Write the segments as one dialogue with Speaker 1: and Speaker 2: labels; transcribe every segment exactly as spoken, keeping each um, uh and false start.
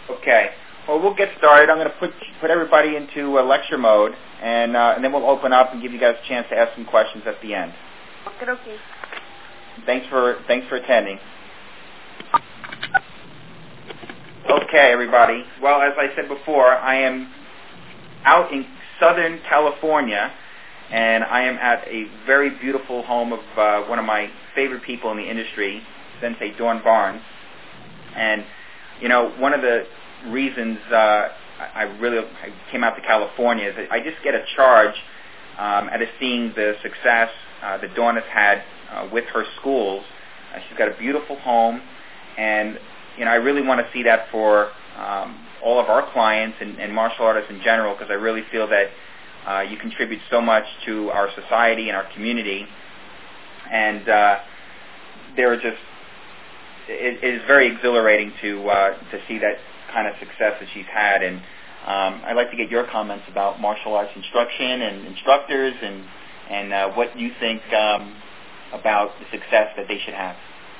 Speaker 1: Okay. Well, we'll get started. I'm going to put put everybody into uh, lecture mode, and uh, and then we'll open up and give you guys a chance to ask some questions at the end.
Speaker 2: Okay. Okay.
Speaker 1: Thanks for thanks for attending. Okay, everybody. Well, as I said before, I am out in Southern California, and I am at a very beautiful home of uh, one of my favorite people in the industry, Sensei Dawn Barnes. And you know, one of the reasons uh, I, I really I came out to California is that I just get a charge um, out of seeing the success uh, that Dawn has had uh, with her schools. Uh, she's got a beautiful home, and you know, I really want to see that for um, all of our clients and, and martial artists in general, because I really feel that uh, you contribute so much to our society and our community, and uh, they're just it, it is very exhilarating to uh, to see that kind of success that she's had. And um, I'd like to get your comments about martial arts instruction and instructors, and and uh, what you think um, about the success that they should have.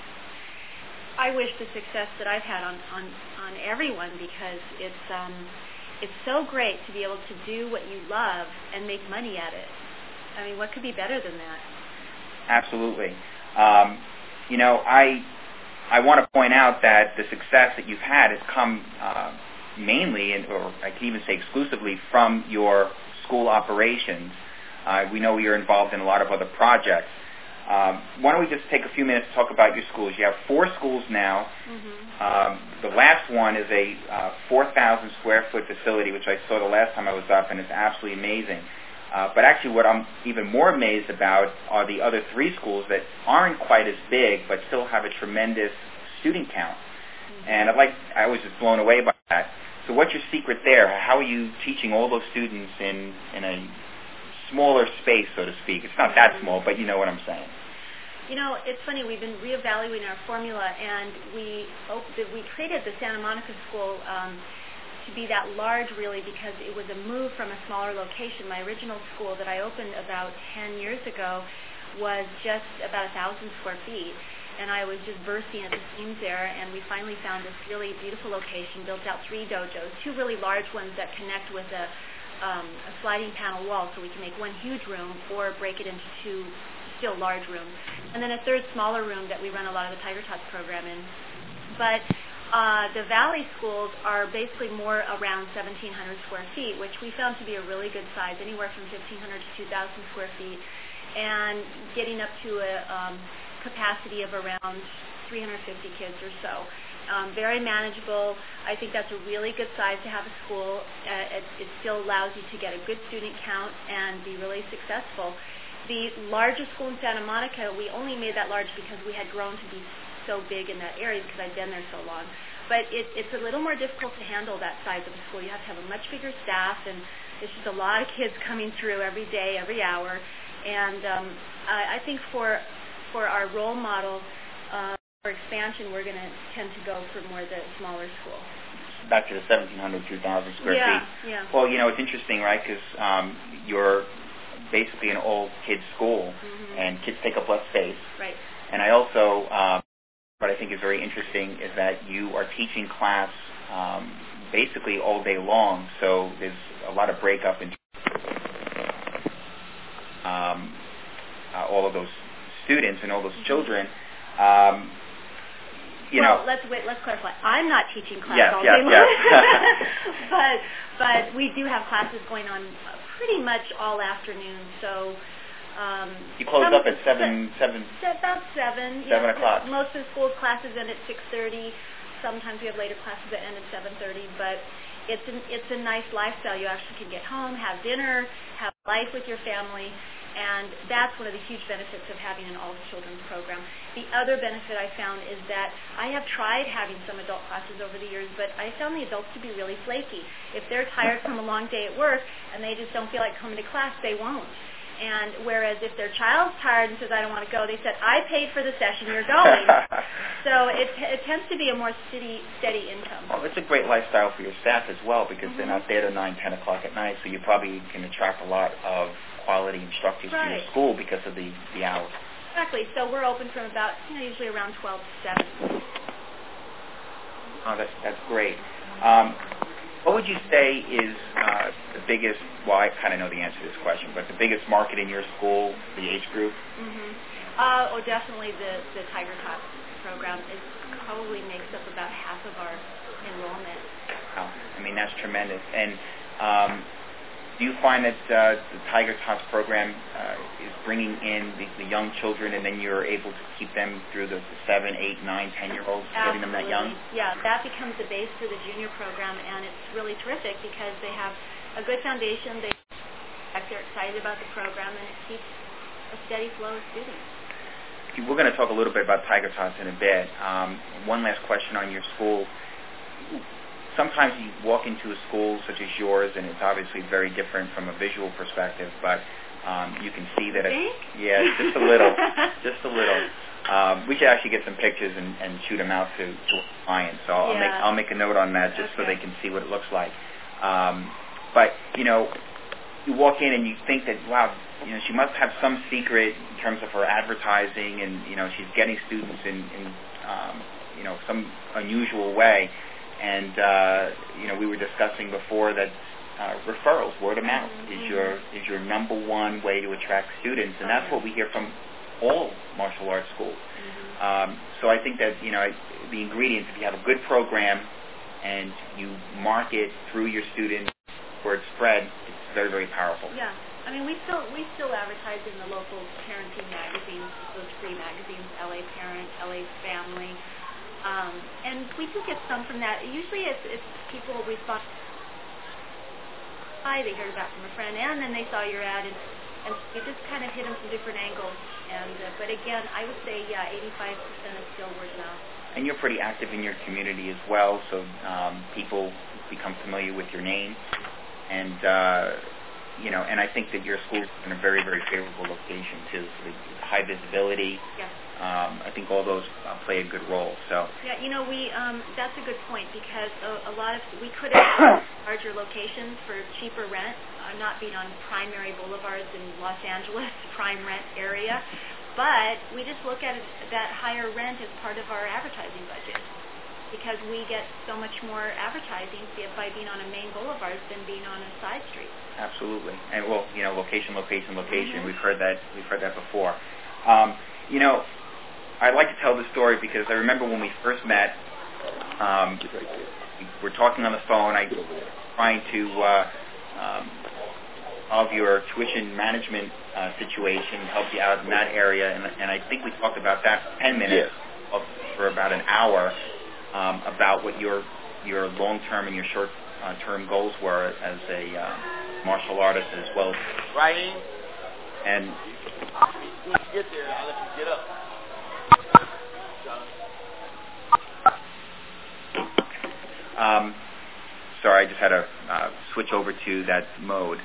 Speaker 2: I wish the success that I've had on, on, on everyone, because it's um, it's so great to be able to do what you love and make money at it. I mean, what could be better than that?
Speaker 1: Absolutely. Um, you know, I I want to point out that the success that you've had has come uh, mainly, and, or I can even say exclusively, from your school operations. Uh, we know you're involved in a lot of other projects. Um, why don't we just take a few minutes to talk about your schools? You have four schools now.
Speaker 2: Mm-hmm.
Speaker 1: Um, the last one is a uh, four thousand square foot facility, which I saw the last time I was up, and it's absolutely amazing. Uh, but actually what I'm even more amazed about are the other three schools that aren't quite as big, but still have a tremendous student count. Mm-hmm. And I'd like, I was just blown away by that. So what's your secret there? How are you teaching all those students in, in a smaller space, so to speak? It's not that small, but you know what I'm saying.
Speaker 2: You know, it's funny, we've been reevaluating our formula, and we op- we created the Santa Monica School um, to be that large, really, because it was a move from a smaller location. My original school that I opened about ten years ago was just about one thousand square feet, and I was just bursting at the seams there, and we finally found this really beautiful location, built out three dojos, two really large ones that connect with a, um, a sliding panel wall, so we can make one huge room or break it into two still large rooms, and then a third smaller room that we run a lot of the Tiger Tots program in. But uh, the Valley schools are basically more around seventeen hundred square feet, which we found to be a really good size, anywhere from fifteen hundred to two thousand square feet, and getting up to a um, capacity of around three hundred fifty kids or so. Um, very manageable. I think that's a really good size to have a school. Uh, it, it still allows you to get a good student count and be really successful. The largest school in Santa Monica, we only made that large because we had grown to be so big in that area, because I'd been there so long. But it, it's a little more difficult to handle that size of a school. You have to have a much bigger staff, and it's just a lot of kids coming through every day, every hour. And um, I, I think for for our role model uh, for expansion, we're going to tend to go for more the smaller school.
Speaker 1: Back to the seventeen hundred, two thousand square
Speaker 2: yeah,
Speaker 1: feet.
Speaker 2: Yeah.
Speaker 1: Well, you know, it's interesting, right? Because um, you're basically an all kids school,
Speaker 2: mm-hmm.
Speaker 1: and kids take up less space.
Speaker 2: Right.
Speaker 1: And I also, um, what I think is very interesting is that you are teaching class um, basically all day long. So there's a lot of breakup in um, uh, all of those students and all those mm-hmm. children. Um, you
Speaker 2: well,
Speaker 1: know,
Speaker 2: let's wait. Let's clarify. I'm not teaching class
Speaker 1: yes,
Speaker 2: all
Speaker 1: yes,
Speaker 2: day long,
Speaker 1: yes.
Speaker 2: but but we do have classes going on pretty much all afternoon. So um,
Speaker 1: you close
Speaker 2: some,
Speaker 1: up at seven, seven,
Speaker 2: about seven.
Speaker 1: Seven
Speaker 2: yeah,
Speaker 1: o'clock.
Speaker 2: Most of the school classes end at six thirty. Sometimes we have later classes that end at seven thirty. But it's an, it's a nice lifestyle. You actually can get home, have dinner, have life with your family. And that's one of the huge benefits of having an all-children's program. The other benefit I found is that I have tried having some adult classes over the years, but I found the adults to be really flaky. If they're tired from a long day at work and they just don't feel like coming to class, they won't. And whereas if their child's tired and says, I don't want to go, they said, I paid for the session, you're going. So it, it tends to be a more steady, steady income.
Speaker 1: Well, it's a great lifestyle for your staff as well, because
Speaker 2: mm-hmm.
Speaker 1: they're not there till nine, ten o'clock at night, so you probably can attract a lot of quality instructors
Speaker 2: right.
Speaker 1: to your school because of the, the hours.
Speaker 2: Exactly. So we're open from about, you know, usually around twelve to seven.
Speaker 1: Oh, that's, that's great. Um, what would you say is uh, the biggest, well, I kind of know the answer to this question, but the biggest market in your school, the age group?
Speaker 2: Mm-hmm. Uh, oh, definitely the, the Tiger Tots program. It probably makes up about half of our enrollment.
Speaker 1: Wow. I mean, that's tremendous. And um, do you find that uh, the Tiger Tots program uh, is bringing in the, the young children, and then you're able to keep them through the seven, eight, nine, ten-year-olds, getting them that young?
Speaker 2: Yeah, that becomes the base for the junior program, and it's really terrific because they have a good foundation. They, they're excited about the program, and it keeps a steady flow of students.
Speaker 1: We're going to talk a little bit about Tiger Tots in a bit. Um, one last question on your school. Sometimes you walk into a school such as yours, and it's obviously very different from a visual perspective, but um, you can see that it's, yeah, just a little, just a little. Um, we should actually get some pictures and, and shoot them out to, to clients. So I'll,
Speaker 2: yeah.
Speaker 1: make, I'll make a note on that just
Speaker 2: okay.
Speaker 1: so they can see what it looks like. Um, but, you know, you walk in and you think that, wow, you know, she must have some secret in terms of her advertising, and, you know, she's getting students in, in um, you know, some unusual way. And, uh, you know, we were discussing before that uh, referrals, word of mouth,
Speaker 2: mm-hmm.
Speaker 1: is your is your number one way to attract students. And that's what we hear from all martial arts schools.
Speaker 2: Mm-hmm.
Speaker 1: Um, so I think that, you know, the ingredients, if you have a good program and you market through your students, word spread, it's very, very powerful.
Speaker 2: Yeah. I mean, we still we still advertise in the local parenting magazines, those free magazines, L A Parent, L A Family, um, and we do get some from that. Usually, it's, it's people respond. Hi, they heard about from a friend, and then they saw your ad, and, and you just kind of hit them from different angles. And uh, but again, I would say yeah, eighty-five percent is still word of mouth.
Speaker 1: And you're pretty active in your community as well, so um, people become familiar with your name, and. Uh, You know, and I think that your school is in a very, very favorable location too. So the high visibility.
Speaker 2: Yeah.
Speaker 1: Um, I think all those uh, play a good role. So.
Speaker 2: Yeah, you know, we um, that's a good point because a, a lot of we could have larger locations for cheaper rent, uh, not being on primary boulevards in Los Angeles, prime rent area, but we just look at it, that higher rent as part of our advertising budget. Because we get so much more advertising by being on a main boulevard than being on a side street.
Speaker 1: Absolutely, and well, you know, location, location, location.
Speaker 2: Mm-hmm.
Speaker 1: We've heard that. We've heard that before. Um, you know, I'd like to tell the story because I remember when we first met. Um, we were talking on the phone. I was trying to uh, um, of your tuition management uh, situation, help you out in that area, and, and I think we talked about that for ten minutes
Speaker 3: yes.
Speaker 1: of, for about an hour. Um, about what your your long-term and your short-term goals were as a uh, martial artist as well.
Speaker 3: Right.
Speaker 1: And
Speaker 3: when you get there, I'll let you get up.
Speaker 1: Um, sorry, I just had to uh, switch over to that mode.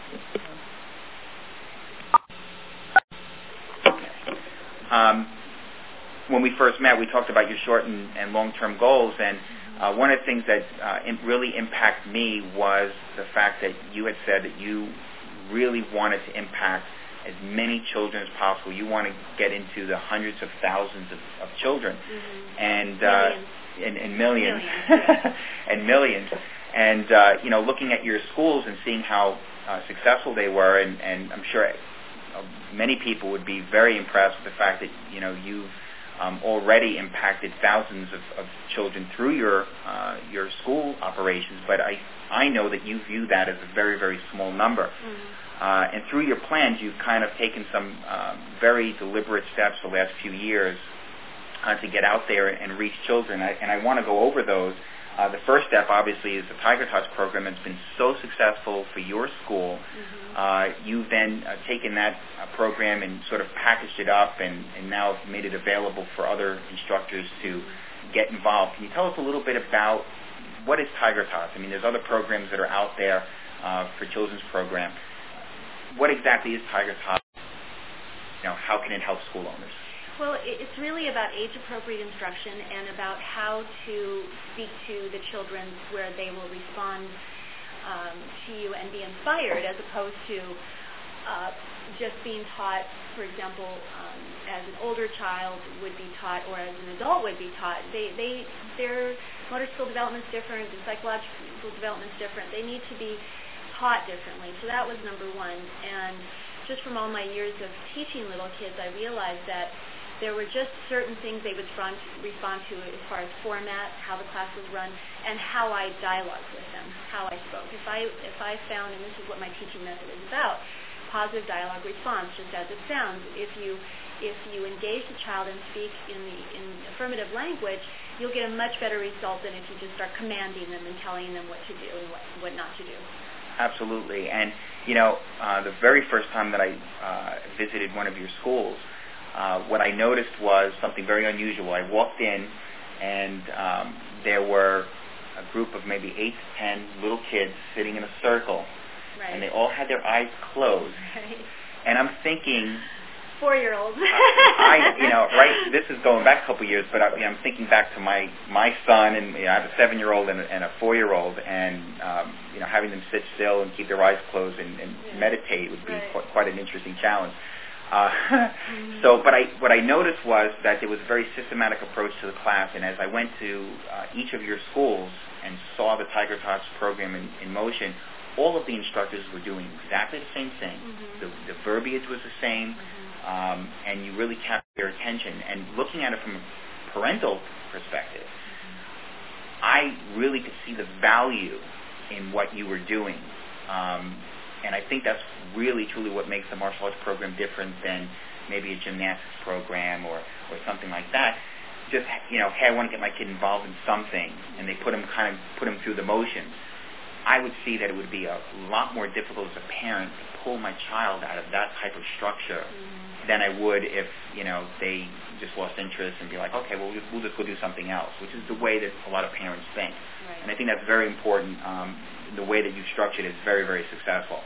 Speaker 1: Um, when we first met, we talked about your short and, and long-term goals, and uh, one of the things that uh, in, really impacted me was the fact that you had said that you really wanted to impact as many children as possible. You want to get into the hundreds of thousands of, of children,
Speaker 2: mm-hmm.
Speaker 1: and, uh, and and millions,
Speaker 2: millions yeah.
Speaker 1: and millions. And uh, you know, looking at your schools and seeing how uh, successful they were, and, and I'm sure uh, many people would be very impressed with the fact that you know you've Um, already impacted thousands of, of children through your uh, your school operations, but I I know that you view that as a very, very small number.
Speaker 2: Mm-hmm.
Speaker 1: Uh, and through your plans, you've kind of taken some um, very deliberate steps the last few years uh, to get out there and reach children. I, and I want to go over those. Uh, the first step, obviously, is the Tiger Tots program. It's been so successful for your school.
Speaker 2: Mm-hmm.
Speaker 1: Uh, you've then uh, taken that uh, program and sort of packaged it up and, and now made it available for other instructors to get involved. Can you tell us a little bit about what is Tiger Tots? I mean, there's other programs that are out there uh, for children's program. What exactly is Tiger Tots? You know, how can it help school owners?
Speaker 2: Well, it's really about age-appropriate instruction and about how to speak to the children where they will respond um, to you and be inspired, as opposed to uh, just being taught, for example, um, as an older child would be taught or as an adult would be taught. They, they, their motor skill development is different, their psychological development is different. They need to be taught differently. So that was number one. And just from all my years of teaching little kids, I realized that there were just certain things they would respond, respond to as far as format, how the class was run, and how I dialogued with them, how I spoke. If I if I found, and this is what my teaching method is about, positive dialogue response, just as it sounds. If you if you engage the child and speak in the in affirmative language, you'll get a much better result than if you just start commanding them and telling them what to do and what, what not to do.
Speaker 1: Absolutely. And, you know, uh, the very first time that I uh, visited one of your schools, Uh, what I noticed was something very unusual. I walked in, and um, there were a group of maybe eight to ten little kids sitting in a circle,
Speaker 2: right.
Speaker 1: and they all had their eyes closed.
Speaker 2: Right.
Speaker 1: And I'm thinking,
Speaker 2: four-year-olds.
Speaker 1: I, you know, right. This is going back a couple years, but I, you know, I'm thinking back to my my son, and you know, I have a seven-year-old and a, and a four-year-old, and um, you know, having them sit still and keep their eyes closed and, and yeah. meditate would be
Speaker 2: right.
Speaker 1: quite, quite an interesting challenge. Uh, so, but I, what I noticed was that there was a very systematic approach to the class, and as I went to uh, each of your schools and saw the Tiger Talks program in, in motion, all of the instructors were doing exactly the same thing.
Speaker 2: Mm-hmm.
Speaker 1: The, the verbiage was the same,
Speaker 2: mm-hmm.
Speaker 1: um, and you really captured their attention. And looking at it from a parental perspective, mm-hmm. I really could see the value in what you were doing. Um, And I think that's really, truly what makes the martial arts program different than maybe a gymnastics program or, or something like that. Just, you know, hey, I want to get my kid involved in something, and they put him kind of put him through the motions. I would see that it would be a lot more difficult as a parent to pull my child out of that type of structure mm-hmm. than I would if, you know, they just lost interest and be like, okay, well, we'll just go do something else, which is the way that a lot of parents think.
Speaker 2: Right.
Speaker 1: And I think that's very important. Um, the way that you've structured it is very, very successful.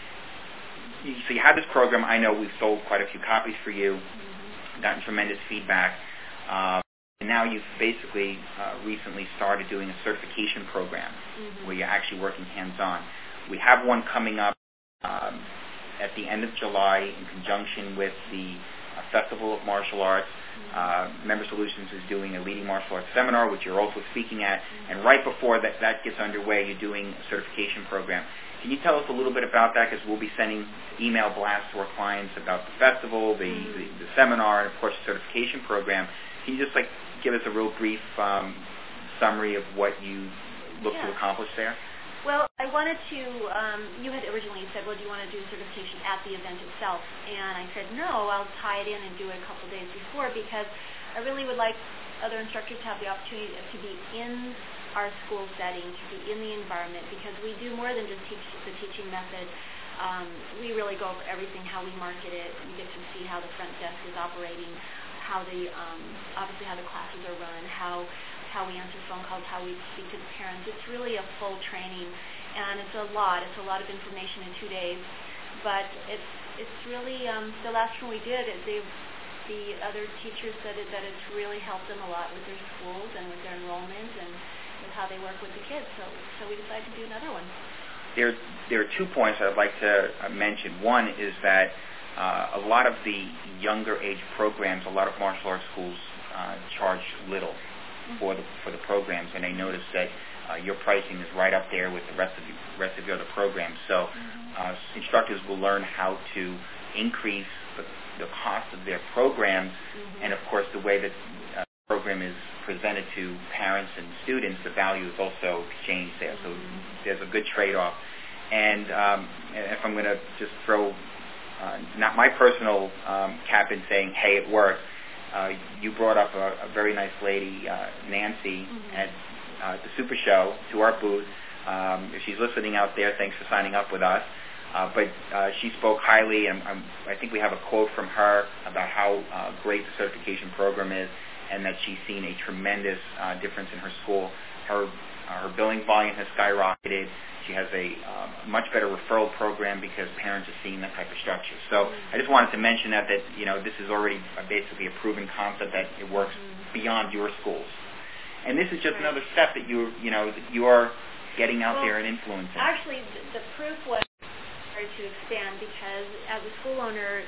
Speaker 1: So you have this program. I know we've sold quite a few copies for you, mm-hmm. gotten tremendous feedback. Um, and now you've basically uh, recently started doing a certification program mm-hmm. where you're actually working hands-on. We have one coming up um, at the end of July in conjunction with the uh, Festival of Martial Arts. Uh, Member Solutions is doing a leading martial arts seminar, which you're also speaking at, and right before that, that gets underway, you're doing a certification program. Can you tell us a little bit about that? Because we'll be sending email blasts to our clients about the festival, the, the, the seminar, and of course the certification program. Can you just like give us a real brief um, summary of what you look
Speaker 2: yeah.
Speaker 1: to accomplish there?
Speaker 2: Well, I wanted to, um, you had originally said, well, do you want to do certification at the event itself? And I said, no, I'll tie it in and do it a couple days before, because I really would like other instructors to have the opportunity to be in our school setting, to be in the environment, because we do more than just teach the teaching method. Um, we really go over everything, how we market it. You get to see how the front desk is operating, how the, um, obviously how the classes are run, how how we answer phone calls, how we speak to the parents. It's really a full training, and it's a lot. It's a lot of information in two days, but it's it's really um, the last one we did. It, they, the other teachers said it, that it's really helped them a lot with their schools and with their enrollment and with how they work with the kids. So so we decided to do another one.
Speaker 1: There there are two points I'd like to uh, mention. One is that uh, a lot of the younger age programs, a lot of martial arts schools uh, charge little for the for the programs, and I noticed that uh, your pricing is right up there with the rest of the rest of your other programs. So uh, instructors will learn how to increase the, the cost of their programs, mm-hmm. and of course the way that uh, the program is presented to parents and students, the value is also exchanged there. So mm-hmm. there's a good trade-off. And um, if I'm going to just throw uh, not my personal um, cap in saying, hey, it worked. Uh, you brought up a, a very nice lady, uh, Nancy, mm-hmm. at uh, the Super Show to our booth. Um, if she's listening out there, thanks for signing up with us. Uh, but uh, she spoke highly, and um, I think we have a quote from her about how uh, great the certification program is, and that she's seen a tremendous uh, difference in her school. Her uh, her billing volume has skyrocketed. She has a um, much better referral program because parents are seeing that type of structure. So I just wanted to mention that, that you know, this is already basically a proven concept that it works mm-hmm. beyond your schools. And this is just right. another step that you you know that you are getting out
Speaker 2: well,
Speaker 1: there and influencing.
Speaker 2: Actually, the, the proof was started to expand because as a school owner,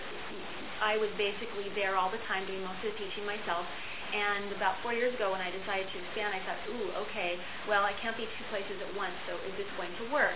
Speaker 2: I was basically there all the time doing most of the teaching myself. And about four years ago when I decided to expand, I thought, ooh, okay, well, I can't be two places at once, so is this going to work?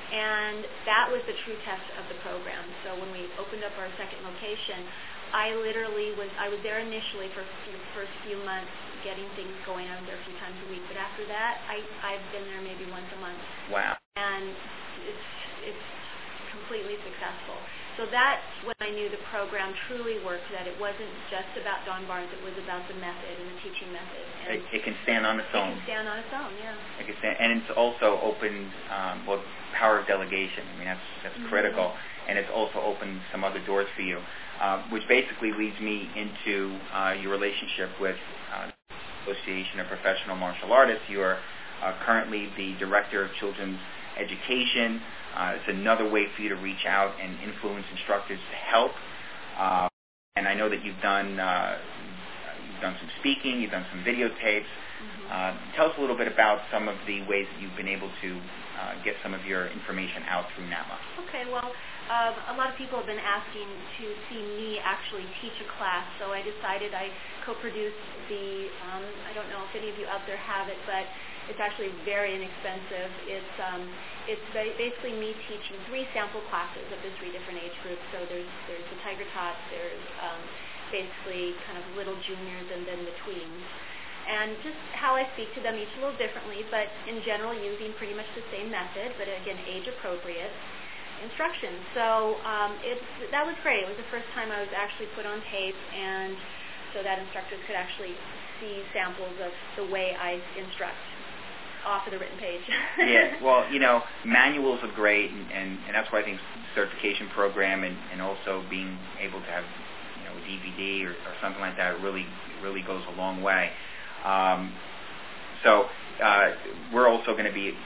Speaker 2: And that was the true test of the program. So when we opened up our second location, I literally was, I was there initially for the first few months getting things going. I was there a few times a week. But after that, I, I've been there maybe once a month.
Speaker 1: Wow.
Speaker 2: And it's, it's completely successful. So that's when I knew the program truly worked, that it wasn't just about Dawn Barnes, it was about the method and the teaching method. And
Speaker 1: it, it can stand on its own.
Speaker 2: It can stand on its own, yeah.
Speaker 1: It can stand, and it's also opened, um, well, power of delegation. I mean, that's, that's mm-hmm. critical. And it's also opened some other doors for you, uh, which basically leads me into uh, your relationship with uh, the Association of Professional Martial Artists. You are uh, currently the Director of Children's Education. Uh, it's another way for you to reach out and influence instructors to help. Uh, and I know that you've done uh, you've done some speaking, you've done some videotapes. Mm-hmm. Uh, tell us a little bit about some of the ways that you've been able to uh, get some of your information out through NATMA.
Speaker 2: Okay, well, um, a lot of people have been asking to see me actually teach a class, so I decided I co-produced the, um, I don't know if any of you out there have it, but it's actually very inexpensive. It's um, it's basically me teaching three sample classes of the three different age groups. So there's there's the Tiger Tots, there's um, basically kind of little juniors, and then the tweens. And just how I speak to them each a little differently, but in general using pretty much the same method, but again age appropriate instruction. So um, it's that was great. It was the first time I was actually put on tape, and so that instructors could actually see samples of the way I instruct off of the written page.
Speaker 1: Yeah, well, you know, manuals are great, and, and, and that's why I think certification program and, and also being able to have, you know, a D V D or, or something like that really really goes a long way. Um, so uh, we're also going to be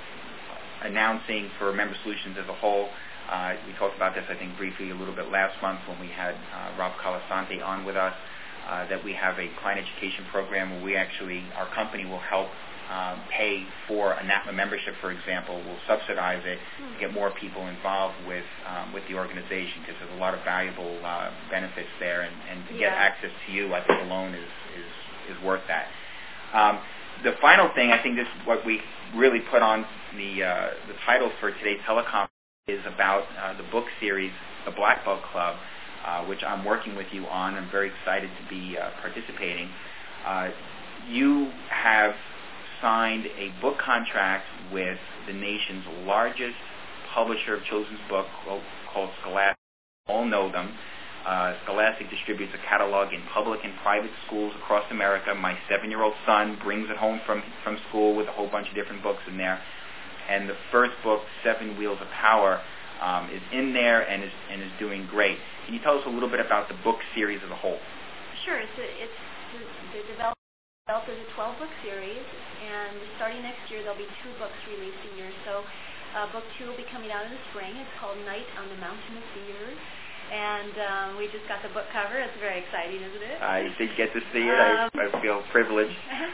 Speaker 1: announcing for Member Solutions as a whole. Uh, we talked about this, I think, briefly a little bit last month when we had uh, Rob Calasante on with us, uh, that we have a client education program where we actually, our company will help Um, pay for a NATMA membership, for example. We'll subsidize it to get more people involved with um, with the organization, because there's a lot of valuable uh, benefits there, and, and to
Speaker 2: yeah.
Speaker 1: get access to you, I think alone is is, is worth that. Um, the final thing, I think this is what we really put on the uh, the title for today's teleconference, is about uh, the book series, The Black Belt Club, uh, which I'm working with you on. I'm very excited to be uh, participating. Uh, you have signed a book contract with the nation's largest publisher of children's books called Scholastic. All know them. Uh, Scholastic distributes a catalog in public and private schools across America. My seven-year-old son brings it home from, from school with a whole bunch of different books in there. And the first book, Seven Wheels of Power, um, is in there and is and is doing great. Can you tell us a little bit about the book series as a whole?
Speaker 2: Sure. It's a, it's the development. Developed as a twelve-book series, and starting next year there'll be two books released a year. So uh, book two will be coming out in the spring. It's called Night on the Mountain of Fears, and um, we just got the book cover. It's very exciting, isn't it?
Speaker 1: I did get to see it.
Speaker 2: Um,
Speaker 1: I, I feel privileged.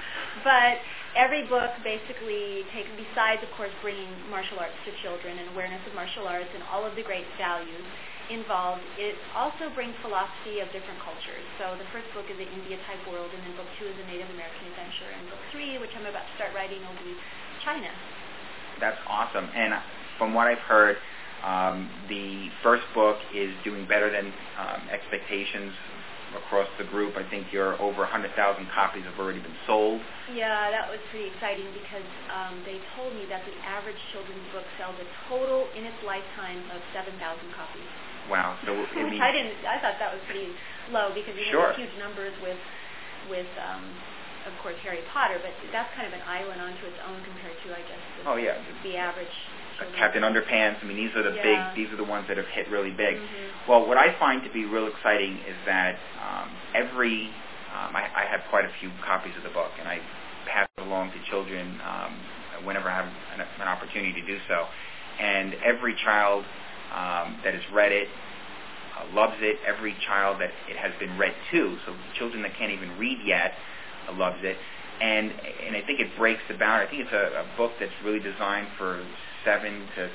Speaker 2: But every book basically takes, besides, of course, bringing martial arts to children and awareness of martial arts and all of the great values involved, it also brings philosophy of different cultures. So the first book is the India-type world, and then book two is a Native American adventure, and book three, which I'm about to start writing, will be China.
Speaker 1: That's awesome. And from what I've heard, um, the first book is doing better than um, expectations across the group. I think you're over one hundred thousand copies have already been sold.
Speaker 2: Yeah, that was pretty exciting, because um, they told me that the average children's book sells a total in its lifetime of seven thousand copies.
Speaker 1: Wow. So it means
Speaker 2: I didn't. I thought that was pretty low, because you
Speaker 1: sure.
Speaker 2: have huge numbers with, with um, of course, Harry Potter, but that's kind of an island onto its own compared to, I guess, the,
Speaker 1: oh yeah,
Speaker 2: the average.
Speaker 1: Captain Underpants. I mean, these are the
Speaker 2: yeah.
Speaker 1: big. These are the ones that have hit really big.
Speaker 2: Mm-hmm.
Speaker 1: Well, what I find to be real exciting is that um, every. Um, I, I have quite a few copies of the book, and I pass it along to children um, whenever I have an, an opportunity to do so. And every child um, that has read it uh, loves it. Every child that it has been read to, so children that can't even read yet, uh, loves it. And and I think it breaks the boundary. I think it's a, a book that's really designed for seven to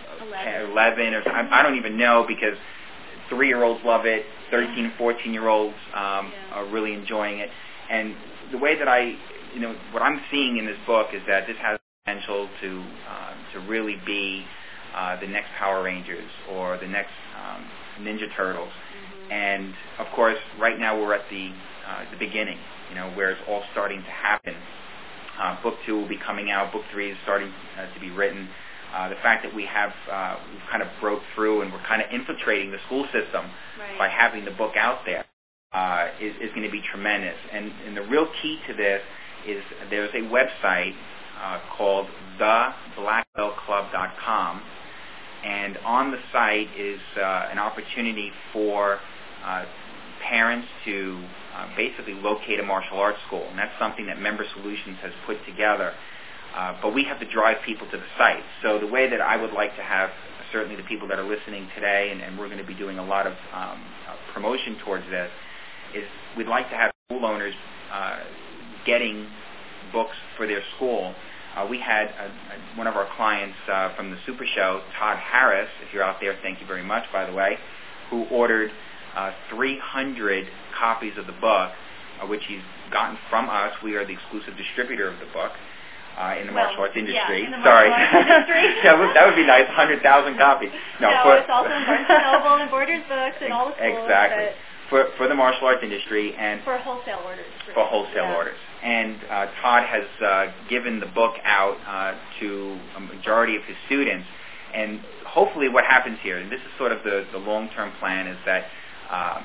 Speaker 1: ten, eleven, or I, I don't even know, because three-year-olds love it, thirteen and fourteen-year-olds um,
Speaker 2: yeah.
Speaker 1: are really enjoying it. And the way that I, you know, what I'm seeing in this book is that this has potential to uh, to really be uh, the next Power Rangers or the next um, Ninja Turtles.
Speaker 2: Mm-hmm.
Speaker 1: And of course, right now we're at the uh, the beginning, you know, where it's all starting to happen. Uh, book two will be coming out. Book three is starting uh, to be written. Uh, the fact that we have uh, we've kind of broke through and we're kind of infiltrating the school system
Speaker 2: right.
Speaker 1: by having the book out there uh, is, is going to be tremendous. And, and the real key to this is there's a website uh, called the black belt club dot com, and on the site is uh, an opportunity for uh, parents to uh, basically locate a martial arts school, and that's something that Member Solutions has put together. Uh, but we have to drive people to the site. So the way that I would like to have, certainly the people that are listening today, and, and we're going to be doing a lot of um, uh, promotion towards this, is we'd like to have school owners uh, getting books for their school. Uh, we had a, a, one of our clients uh, from the Super Show, Todd Harris, if you're out there, thank you very much, by the way, who ordered uh, three hundred copies of the book, uh, which he's gotten from us. We are the exclusive distributor of the book. Uh, in the
Speaker 2: well,
Speaker 1: martial arts industry.
Speaker 2: Yeah, in the
Speaker 1: Sorry.
Speaker 2: martial arts industry.
Speaker 1: Yeah, that would be nice, one hundred thousand copies.
Speaker 2: No,
Speaker 1: No, for,
Speaker 2: it's also in Barnes and Noble and Borders Books and all the schools.
Speaker 1: Exactly. For, for the martial arts industry and
Speaker 2: for wholesale orders. For,
Speaker 1: for wholesale
Speaker 2: yeah.
Speaker 1: orders. And uh, Todd has uh, given the book out uh, to a majority of his students. And hopefully what happens here, and this is sort of the, the long-term plan, is that um,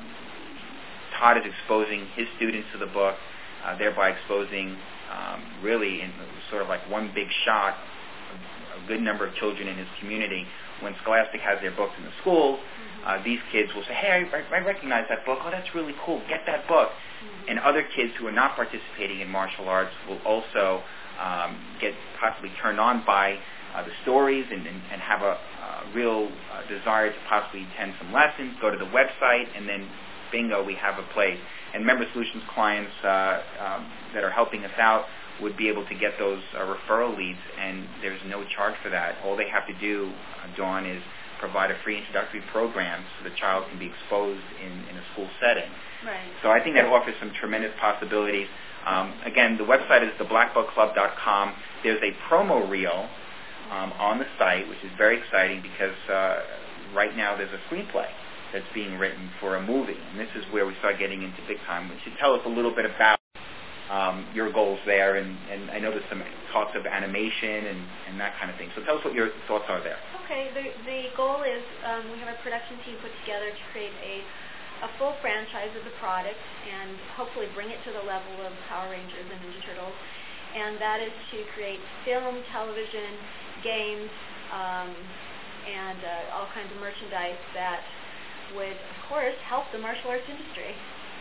Speaker 1: Todd is exposing his students to the book, uh, thereby exposing Um, really in sort of like one big shot, a, a good number of children in his community. When Scholastic has their books in the schools, mm-hmm. uh, these kids will say, hey, I, I recognize that book. Oh, that's really cool. Get that book. Mm-hmm. And other kids who are not participating in martial arts will also um, get possibly turned on by uh, the stories and, and, and have a, a real uh, desire to possibly attend some lessons, go to the website, and then bingo, we have a place. And Member Solutions clients uh, um, that are helping us out would be able to get those uh, referral leads, and there's no charge for that. All they have to do, uh, Dawn, is provide a free introductory program so the child can be exposed in, in a school setting.
Speaker 2: Right.
Speaker 1: So I think that offers some tremendous possibilities. Um, again, the website is the black belt club dot com. There's a promo reel um, on the site, which is very exciting because uh, right now there's a screenplay that's being written for a movie, and this is where we start getting into big time. Would you tell us a little bit about um, your goals there? And, and I know there's some talks of animation and, and that kind of thing. So tell us what your thoughts are there.
Speaker 2: Okay, the, the goal is um, we have a production team put together to create a, a full franchise of the product and hopefully bring it to the level of Power Rangers and Ninja Turtles. And that is to create film, television, games, um, and uh, all kinds of merchandise that would, of course, help the martial arts industry.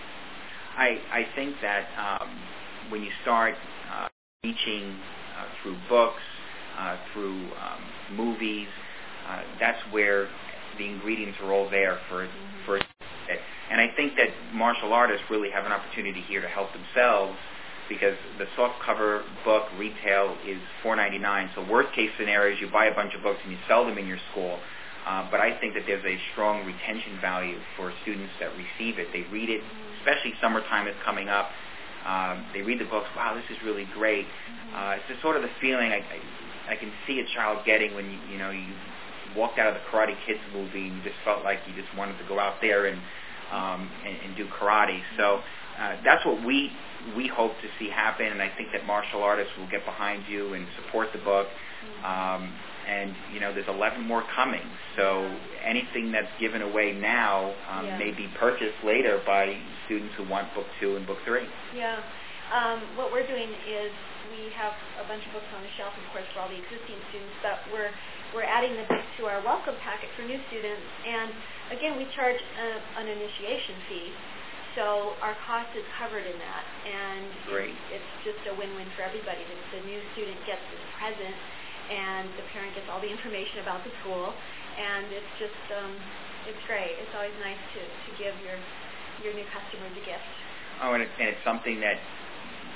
Speaker 1: I, I think that um, when you start uh, teaching uh, through books, uh, through um, movies, uh, that's where the ingredients are all there for mm-hmm. for. And I think that martial artists really have an opportunity here to help themselves, because the softcover book retail is four ninety-nine. So worst case scenario is you buy a bunch of books and you sell them in your school. Uh, but I think that there's a strong retention value for students that receive it. They read it, especially summertime is coming up. Um, they read the books. Wow, this is really great. Uh, it's just sort of the feeling I, I, I can see a child getting when you, you know you walked out of the Karate Kids movie and you just felt like you just wanted to go out there and um, and, and do karate. So uh, that's what we we hope to see happen, and I think that martial artists will get behind you and support the book. Um, And, you know, there's eleven more coming. So anything that's given away now um,
Speaker 2: yeah.
Speaker 1: may be purchased later by students who want book two and book three.
Speaker 2: Yeah. Um, what we're doing is we have a bunch of books on the shelf, of course, for all the existing students, but we're we're adding the book to our welcome packet for new students. And, again, we charge a, an initiation fee. So our cost is covered in that. And
Speaker 1: Great.
Speaker 2: It's, it's just a win-win for everybody. The, the new student gets this present, and the parent gets all the information about the school, and it's just, um, it's great. It's always nice to, to give your your new customers a gift.
Speaker 1: Oh, and, it, and it's something that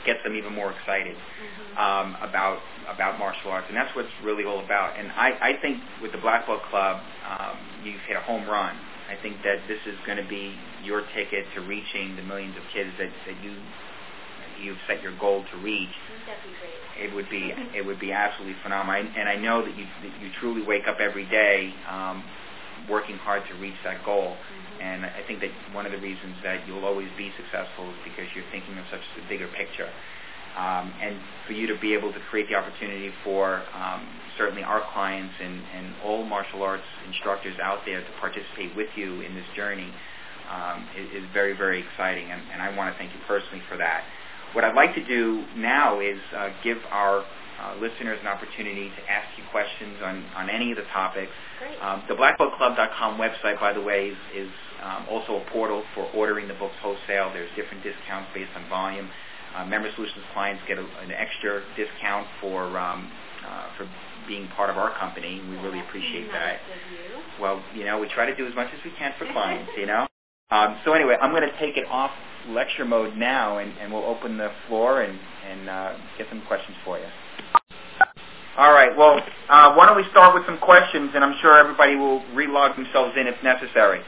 Speaker 1: gets them even more excited
Speaker 2: mm-hmm.
Speaker 1: um, about about martial arts, and that's what it's really all about. And I, I think with the Black Belt Club, um, you've hit a home run. I think that this is going to be your ticket to reaching the millions of kids that, that you you've set your goal to reach.
Speaker 2: That'd be great.
Speaker 1: It would be it would be absolutely phenomenal, I, and I know that you that you truly wake up every day um, working hard to reach that goal.
Speaker 2: Mm-hmm.
Speaker 1: And I think that one of the reasons that you'll always be successful is because you're thinking of such a bigger picture. Um, and for you to be able to create the opportunity for um, certainly our clients and, and all martial arts instructors out there to participate with you in this journey um, is, is very, very exciting. And, and I want to thank you personally for that. What I'd like to do now is uh, give our uh, listeners an opportunity to ask you questions on, on any of the topics.
Speaker 2: Great.
Speaker 1: Um, the black belt club dot com website, by the way, is, is um, also a portal for ordering the books wholesale. There's different discounts based on volume. Uh, Member Solutions clients get a, an extra discount for um, uh, for being part of our company. We really appreciate that.
Speaker 2: You.
Speaker 1: Well, you know, we try to do as much as we can for clients, you know. Um, so anyway, I'm going to take it off lecture mode now, and, and we'll open the floor and, and uh, get some questions for you. All right, well, uh, why don't we start with some questions, and I'm sure everybody will relog themselves in if necessary.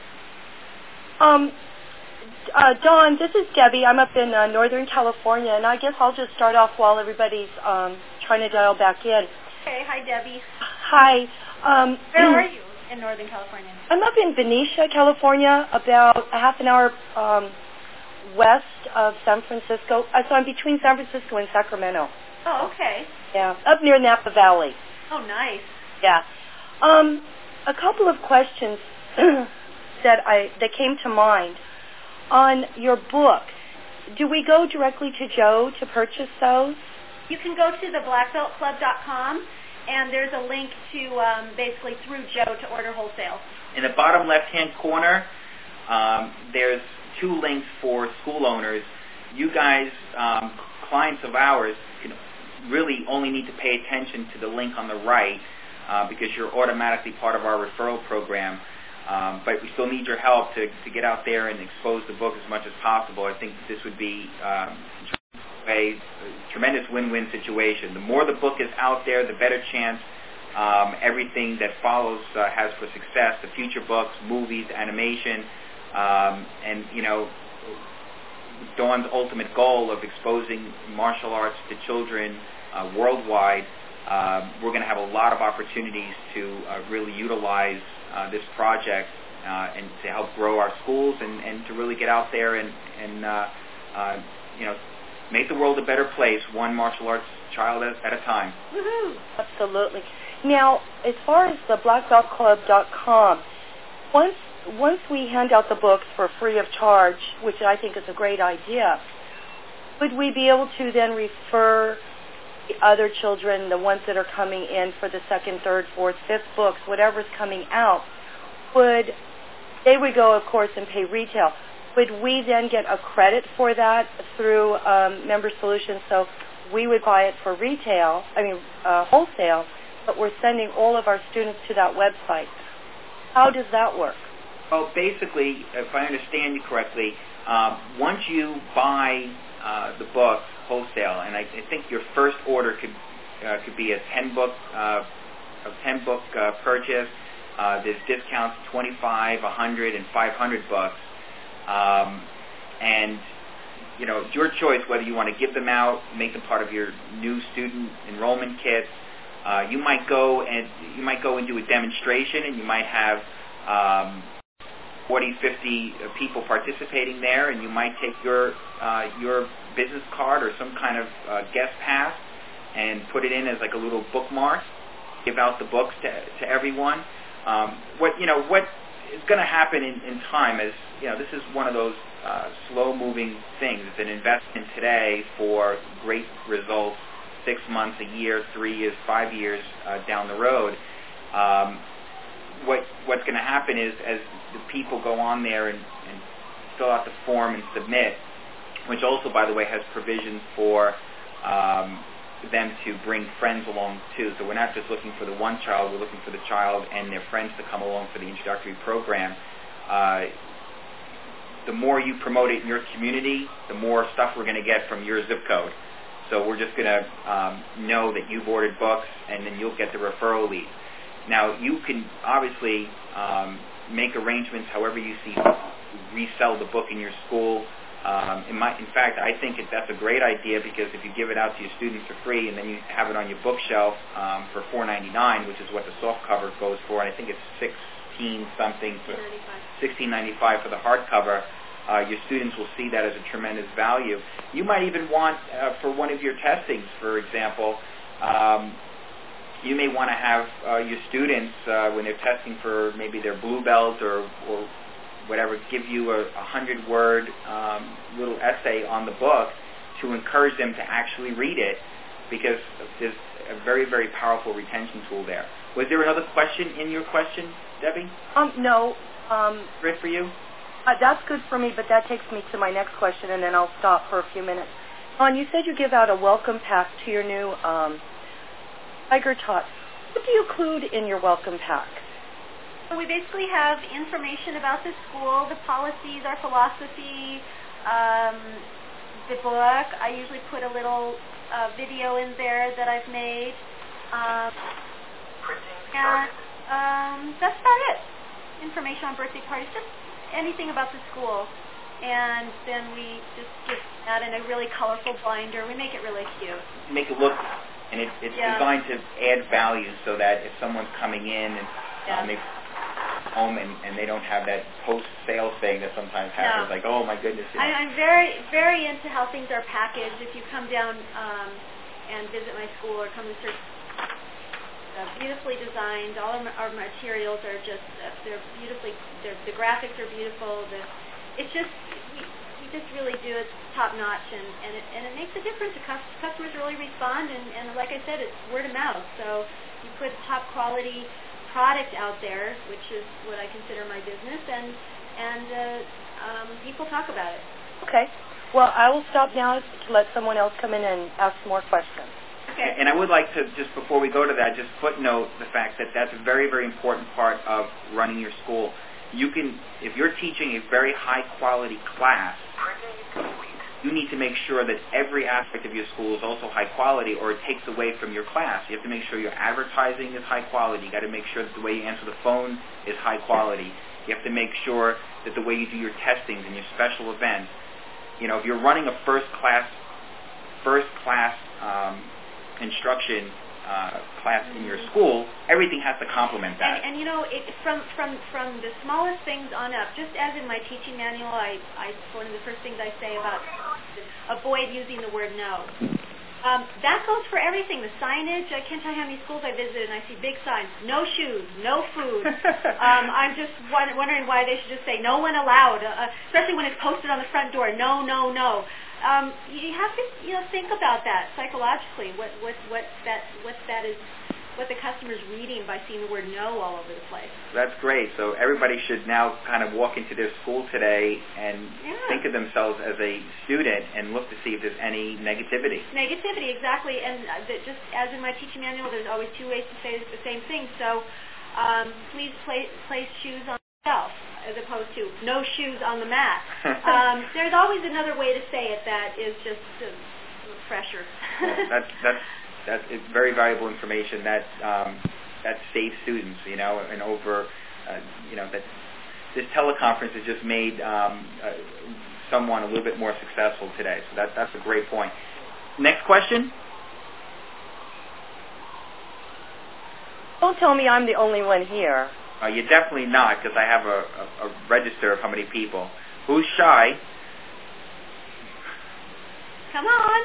Speaker 4: Um, uh, Don, this is Debbie. I'm up in uh, Northern California, and I guess I'll just start off while everybody's um, trying to dial back in.
Speaker 2: Okay, hi, Debbie.
Speaker 4: Hi. Um,
Speaker 2: Where are you in Northern California?
Speaker 4: I'm up in Benicia, California, about a half an hour um, west of San Francisco. Uh, so I'm between San Francisco and Sacramento.
Speaker 2: Oh, okay.
Speaker 4: Yeah, up near Napa Valley.
Speaker 2: Oh, nice.
Speaker 4: Yeah. Um, a couple of questions that I that came to mind. On your book, do we go directly to Joe to purchase those?
Speaker 2: You can go to the black belt club dot com, and there's a link to um, basically through Joe to order wholesale.
Speaker 1: In the bottom left-hand corner, um, there's two links for school owners. You guys, um, clients of ours, can really only need to pay attention to the link on the right uh, because you're automatically part of our referral program. Um, but we still need your help to, to get out there and expose the book as much as possible. I think this would be um, a tremendous win-win situation. The more the book is out there, the better chance um, everything that follows uh, has for success. The future books, movies, animation, um, and, you know, Dawn's ultimate goal of exposing martial arts to children uh, worldwide, uh, we're going to have a lot of opportunities to uh, really utilize uh, this project uh, and to help grow our schools and, and to really get out there and, and uh, uh, you know, make the world a better place, one martial arts child at, at a time.
Speaker 4: Woohoo! Absolutely. Now, as far as the black belt club dot com, once once we hand out the books for free of charge, which I think is a great idea, would we be able to then refer the other children, the ones that are coming in for the second, third, fourth, fifth books, whatever's coming out, would they would go, of course, and pay retail. Would we then get a credit for that through um, Member Solutions? So we would buy it for retail, I mean uh, wholesale, but we're sending all of our students to that website. How does that work?
Speaker 1: Well, basically, if I understand you correctly, uh, once you buy uh, the book wholesale, and I, I think your first order could uh, could be a ten book uh, a ten book uh, purchase. Uh, there's discounts twenty-five, one hundred, and five hundred bucks, um, and you know it's your choice whether you want to give them out, make them part of your new student enrollment kit. Uh, you might go and you might go and do a demonstration, and you might have um, forty, fifty people participating there, and you might take your uh, your business card or some kind of uh, guest pass and put it in as like a little bookmark. Give out the books to to everyone. Um, what you know what is going to happen in, in time is you know this is one of those uh, slow-moving things. It's an investment today for great results six months, a year, three years, five years uh, down the road. Um, what what's going to happen is as the people go on there and, and fill out the form and submit, which also, by the way, has provisions for um, them to bring friends along too. So we're not just looking for the one child, we're looking for the child and their friends to come along for the introductory program. Uh, the more you promote it in your community, the more stuff we're going to get from your zip code. So we're just going to um, know that you've ordered books, and then you'll get the referral lead. Now, you can obviously um, make arrangements however you see resell the book in your school. Um, in, my, in fact, I think it, that's a great idea, because if you give it out to your students for free and then you have it on your bookshelf um, for four ninety-nine, which is what the soft cover goes for, and I think it's sixteen something for sixteen ninety-five for the hardcover. Uh, your students will see that as a tremendous value. You might even want, uh, for one of your testings, for example, um, you may want to have uh, your students, uh, when they're testing for maybe their blue belt or, or whatever, give you a hundred-word um, little essay on the book to encourage them to actually read it, because there's a very, very powerful retention tool there. Was there another question in your question, Debbie?
Speaker 4: Um, no. Um,
Speaker 1: Good for you?
Speaker 4: Uh, that's good for me, but that takes me to my next question, and then I'll stop for a few minutes. Dawn, you said you give out a welcome pack to your new um, Tiger Tots. What do you include in your welcome pack?
Speaker 2: So we basically have information about the school, the policies, our philosophy, um, the book. I usually put a little uh, video in there that I've made. Um, and um, that's about it. Information on birthday parties, just anything about the school. And then we just get that in a really colorful binder. We make it really cute.
Speaker 1: Make it look, and it, it's
Speaker 2: yeah.
Speaker 1: designed to add value, so that if someone's coming in and
Speaker 2: yeah.
Speaker 1: um, they home and, and they don't have that post-sale thing that sometimes happens,
Speaker 2: no.
Speaker 1: like, oh my goodness. You know.
Speaker 2: I, I'm very, very into how things are packaged. If you come down um, and visit my school or come to search, uh, beautifully designed. All of our materials are just, uh, they're beautifully, they're, the graphics are beautiful. The, it's just, we, we just really do it top-notch, and, and, it, and it makes a difference. The customers really respond, and, and like I said, it's word of mouth. So you put top-quality product out there, which is what I consider my business, and and uh, um, people talk about it.
Speaker 4: Okay. Well, I will stop now to let someone else come in and ask more questions.
Speaker 2: Okay.
Speaker 1: And I would like to, just before we go to that, just footnote the fact that that's a very, very important part of running your school. You can, if you're teaching a very high-quality class, you need to make sure that every aspect of your school is also high quality, or it takes away from your class. You have to make sure your advertising is high quality. You got to make sure that the way you answer the phone is high quality. You have to make sure that the way you do your testings and your special events, you know, if you're running a first class, first class um, instruction uh, class in your school, everything has to complement that.
Speaker 2: And, and you know, it, from from from the smallest things on up, just as in my teaching manual, I, I one of the first things I say about avoid using the word no. Um, that goes for everything. The signage, I can't tell you how many schools I visited, and I see big signs, no shoes, no food. um, I'm just wondering why they should just say no one allowed, uh, especially when it's posted on the front door, no, no, no. Um, you have to, you know, think about that psychologically. What, what, what that, what that is, what the customer's reading by seeing the word "no" all over the place.
Speaker 1: That's great. So everybody should now kind of walk into their school today and
Speaker 2: yeah.
Speaker 1: think of themselves as a student and look to see if there's any negativity.
Speaker 2: Negativity, exactly. And uh, the, just as in my teaching manual, there's always two ways to say the same thing. So um, please place, place shoes on the shelf, as opposed to no shoes on the mat. um, there's always another way to say it that is just uh, fresher.
Speaker 1: Well, that's that's that's it's very valuable information that um, that saves students, you know, and over, uh, you know, that this teleconference has just made um, uh, someone a little bit more successful today. So that that's a great point. Next question.
Speaker 4: Don't tell me I'm the only one here.
Speaker 1: Uh, you're definitely not, because I have a, a, a register of how many people. Who's shy?
Speaker 2: Come on.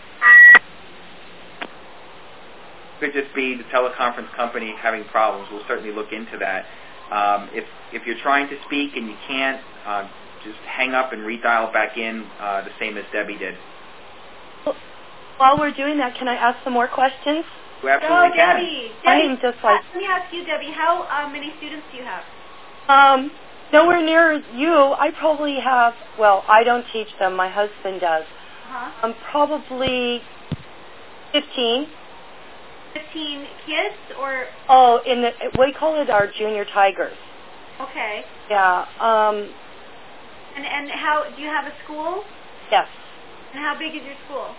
Speaker 1: Could just be the teleconference company having problems. We'll certainly look into that. Um, if if you're trying to speak and you can't, uh, just hang up and redial back in, uh, the same as Debbie did.
Speaker 4: While we're doing that, can I ask some more questions?
Speaker 1: You absolutely
Speaker 2: no,
Speaker 1: can.
Speaker 2: Debbie.
Speaker 4: I
Speaker 2: Debbie,
Speaker 4: am just like...
Speaker 2: Let me ask you, Debbie, how uh, many students do you have?
Speaker 4: Um, nowhere near you. I probably have, well, I don't teach them. My husband does.
Speaker 2: Uh-huh.
Speaker 4: Um, probably fifteen.
Speaker 2: fifteen kids, or?
Speaker 4: Oh, in the, we call it our junior tigers.
Speaker 2: Okay.
Speaker 4: Yeah. Um,
Speaker 2: and and how, do you have a school?
Speaker 4: yes.
Speaker 2: And how big is your school?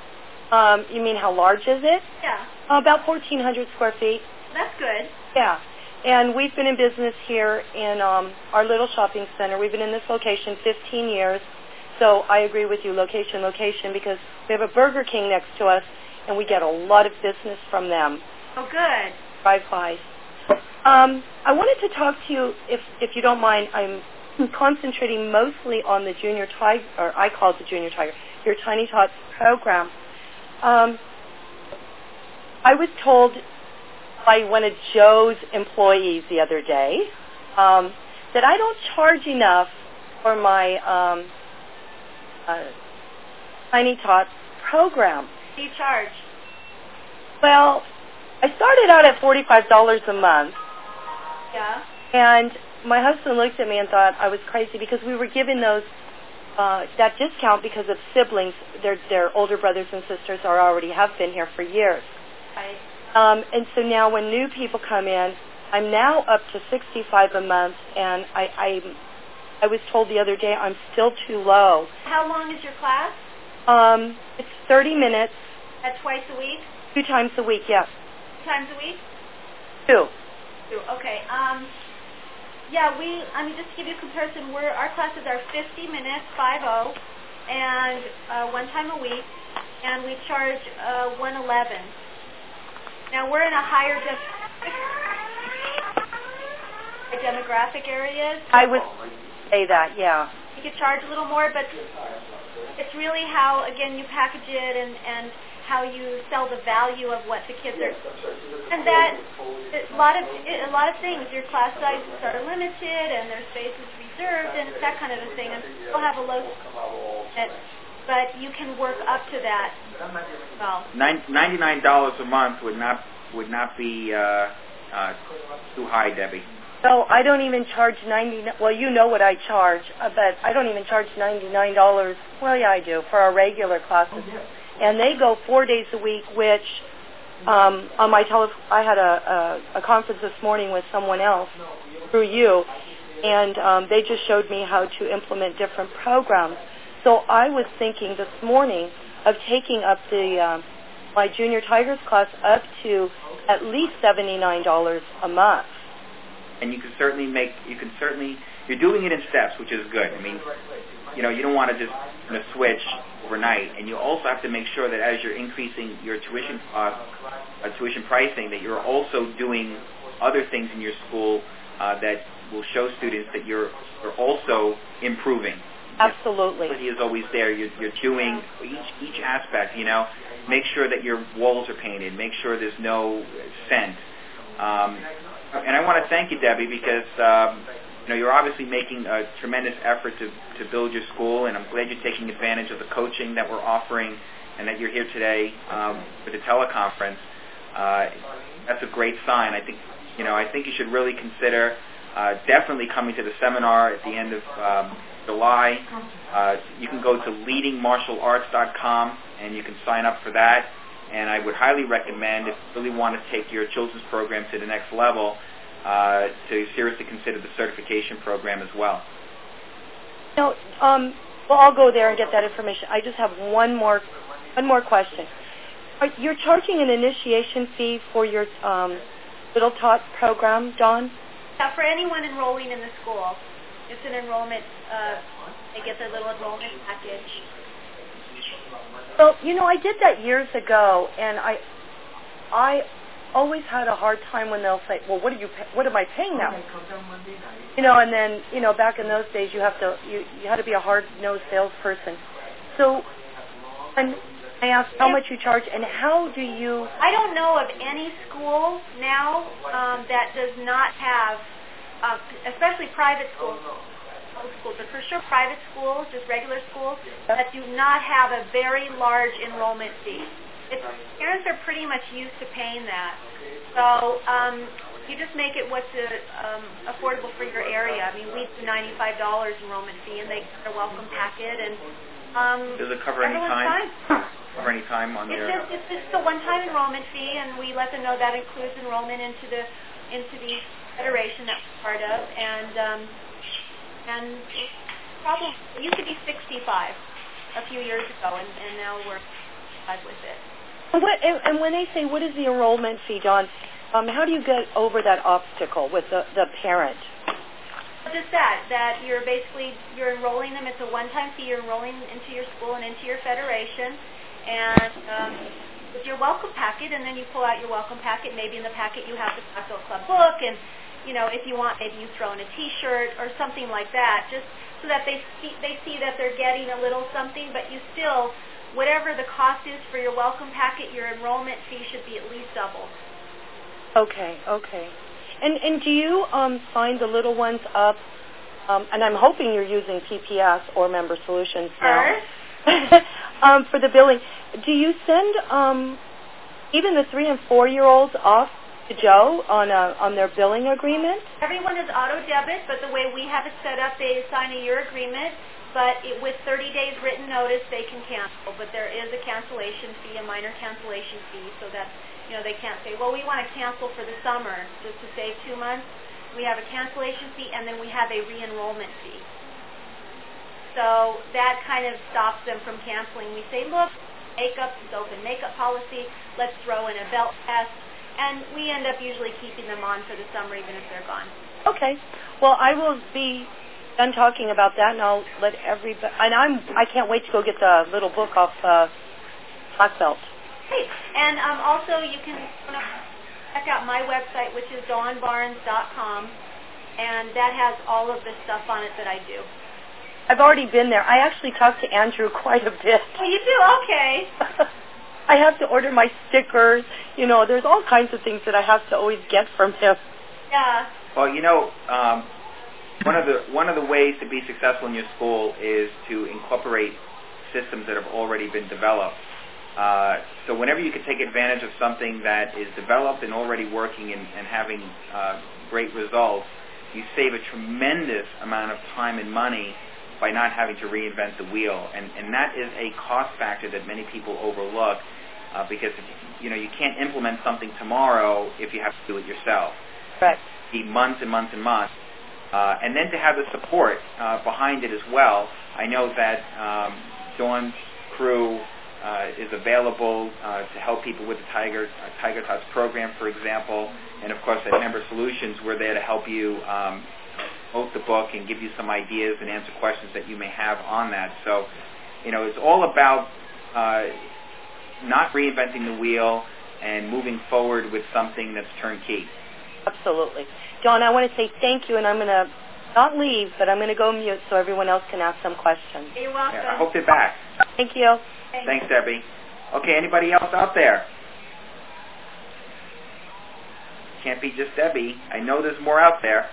Speaker 4: Um, you mean how large is it?
Speaker 2: Yeah.
Speaker 4: Uh, about fourteen hundred square feet.
Speaker 2: That's good.
Speaker 4: Yeah. And we've been in business here in um, our little shopping center. We've been in this location fifteen years. So I agree with you, location, location, because we have a Burger King next to us, and we get a lot of business from them.
Speaker 2: Oh, good.
Speaker 4: Drive-by. Um, I wanted to talk to you, if if you don't mind. I'm concentrating mostly on the Junior Tiger, or I call it the Junior Tiger, your Tiny Tots program. Um, I was told by one of Joe's employees the other day um, that I don't charge enough for my um, uh, Tiny Tots program.
Speaker 2: What do you charge?
Speaker 4: Well, I started out at forty-five dollars a month.
Speaker 2: Yeah.
Speaker 4: And my husband looked at me and thought I was crazy because we were given those uh, that discount because of siblings. Their their older brothers and sisters are already have been here for years.
Speaker 2: Right.
Speaker 4: Um, and so now when new people come in, I'm now up to sixty-five a month, and I, I I was told the other day I'm still too low.
Speaker 2: How long is your class?
Speaker 4: Um, it's thirty minutes.
Speaker 2: At twice a week?
Speaker 4: Two times a week, yes.
Speaker 2: Two times a week?
Speaker 4: Two.
Speaker 2: Two. Okay. Um, yeah, we. I mean, just to give you a comparison, we're our classes are fifty minutes, five zero, and uh, one time a week, and we charge uh, one eleven. Now we're in a higher de- demographic areas.
Speaker 4: I would say that, yeah.
Speaker 2: You could charge a little more, but it's really how, again, you package it and, and how you sell the value of what the kids are. And that, a lot of a lot of things. Your class sizes are limited, and their space is reserved, and it's that kind of a thing. And we'll have a low, but you can work up to that. Well,
Speaker 1: ninety-nine dollars a month would not would not be uh, uh, too high, Debbie.
Speaker 4: So I don't even charge ninety. Well, you know what I charge, uh, but I don't even charge ninety-nine dollars. Well, yeah, I do for our regular classes, and they go four days a week. Which um, on my tele, I had a, a, a conference this morning with someone else through you, and um, they just showed me how to implement different programs. So I was thinking this morning of taking up the um, my Junior Tigers class up to at least seventy-nine dollars a month.
Speaker 1: And you can certainly make, you can certainly, you're doing it in steps, which is good. I mean, you know, you don't want to just you know, switch overnight. And you also have to make sure that as you're increasing your tuition cost, uh, tuition pricing, that you're also doing other things in your school uh, that will show students that you're, you're also improving.
Speaker 4: Absolutely.
Speaker 1: Quality is always there. You're, you're doing each each aspect, you know. Make sure that your walls are painted. Make sure there's no scent. Um, and I want to thank you, Debbie, because um, you know you're obviously making a tremendous effort to, to build your school, and I'm glad you're taking advantage of the coaching that we're offering, and that you're here today um, for the teleconference. Uh, that's a great sign. I think you know I think you should really consider uh, definitely coming to the seminar at the end of um, July. Uh, you can go to leading martial arts dot com and you can sign up for that. And I would highly recommend, if you really want to take your children's program to the next level, uh, to seriously consider the certification program as well.
Speaker 4: No, um, well, I'll go there and get that information. I just have one more, one more question. Are, you're charging an initiation fee for your um, Little Tots program, Dawn?
Speaker 2: Yeah, for anyone enrolling in the school. It's an enrollment, uh, they get their little enrollment package.
Speaker 4: Well, you know, I did that years ago, and I I always had a hard time when they'll say, well, what are you, pay- what am I paying now? You know, and then, you know, back in those days, you have to, you, you had to be a hard-nosed salesperson. So, and I asked how much you charge, and how do you...
Speaker 2: I don't know of any school now um, that does not have, uh, especially private schools, schools, but for sure private schools, just regular schools, that do not have a very large enrollment fee. It's, parents are pretty much used to paying that. So um, you just make it what's uh, um, affordable for your area. I mean, we do ninety-five dollars enrollment fee, and they get a welcome packet. And um,
Speaker 1: Does it cover any time?
Speaker 2: Fine.
Speaker 1: Cover any time on
Speaker 2: it's
Speaker 1: their...
Speaker 2: Just, it's just a one-time enrollment fee, and we let them know that includes enrollment into the into the federation that we're part of. And um, And probably it used to be sixty-five a few years ago, and, and now we're satisfied with it.
Speaker 4: And, what, and, and when they say, what is the enrollment fee, Dawn, um, how do you get over that obstacle with the, the parent?
Speaker 2: Just that, that you're basically, you're enrolling them. It's a one-time fee. You're enrolling into your school and into your federation. And um, with your welcome packet, and then you pull out your welcome packet. Maybe in the packet you have the Black Belt Club book, and, you know, if you want, maybe you throw in a T-shirt or something like that, just so that they see, they see that they're getting a little something, but you still, whatever the cost is for your welcome packet, your enrollment fee should be at least double.
Speaker 4: Okay, okay. And and do you um, sign the little ones up? Um, and I'm hoping you're using P P S or Member Solutions now. um, for the billing. Do you send um, even the three and four year olds off to Joe on a, on their billing agreement?
Speaker 2: Everyone is auto debit, but the way we have it set up, they sign a year agreement. But it, with thirty days written notice, they can cancel. But there is a cancellation fee, a minor cancellation fee, so that, you know, they can't say, well, we want to cancel for the summer just to save two months. We have a cancellation fee, and then we have a re-enrollment fee. So that kind of stops them from canceling. We say, look, makeup is open makeup policy. Let's throw in a belt test. And we end up usually keeping them on for the summer, even if they're gone.
Speaker 4: Okay. Well, I will be done talking about that, and I'll let everybody. And I'm. I can't wait to go get the little book off uh, Black Belt.
Speaker 2: Hey, and um, also you can check out my website, which is dawn barnes dot com, and that has all of the stuff on it that I do.
Speaker 4: I've already been there. I actually talked to Andrew quite a bit.
Speaker 2: Oh, you do? Okay.
Speaker 4: I have to order my stickers. You know, there's all kinds of things that I have to always get from him.
Speaker 2: Yeah.
Speaker 1: Well, you know, um, one of the one of the ways to be successful in your school is to incorporate systems that have already been developed. Uh, so whenever you can take advantage of something that is developed and already working and, and having uh, great results, you save a tremendous amount of time and money by not having to reinvent the wheel. And, and that is a cost factor that many people overlook uh, because, you know, you can't implement something tomorrow if you have to do it yourself.
Speaker 4: Right.
Speaker 1: Be months and months and months. Uh, and then to have the support uh, behind it as well. I know that um, Dawn's crew uh, is available uh, to help people with the Tiger uh, Tiger Tots program, for example. And, of course, at Member Solutions, we're there to help you um, promote the book and give you some ideas and answer questions that you may have on that. So, you know, it's all about uh, not reinventing the wheel and moving forward with something that's turnkey.
Speaker 4: Absolutely. Dawn, I want to say thank you, and I'm going to not leave, but I'm going to go mute so everyone else can ask some questions.
Speaker 2: You're welcome.
Speaker 1: Yeah, I hope they're back.
Speaker 4: Thank you.
Speaker 2: Thanks.
Speaker 1: Thanks, Debbie. Okay, anybody else out there? Can't be just Debbie. I know there's more out there.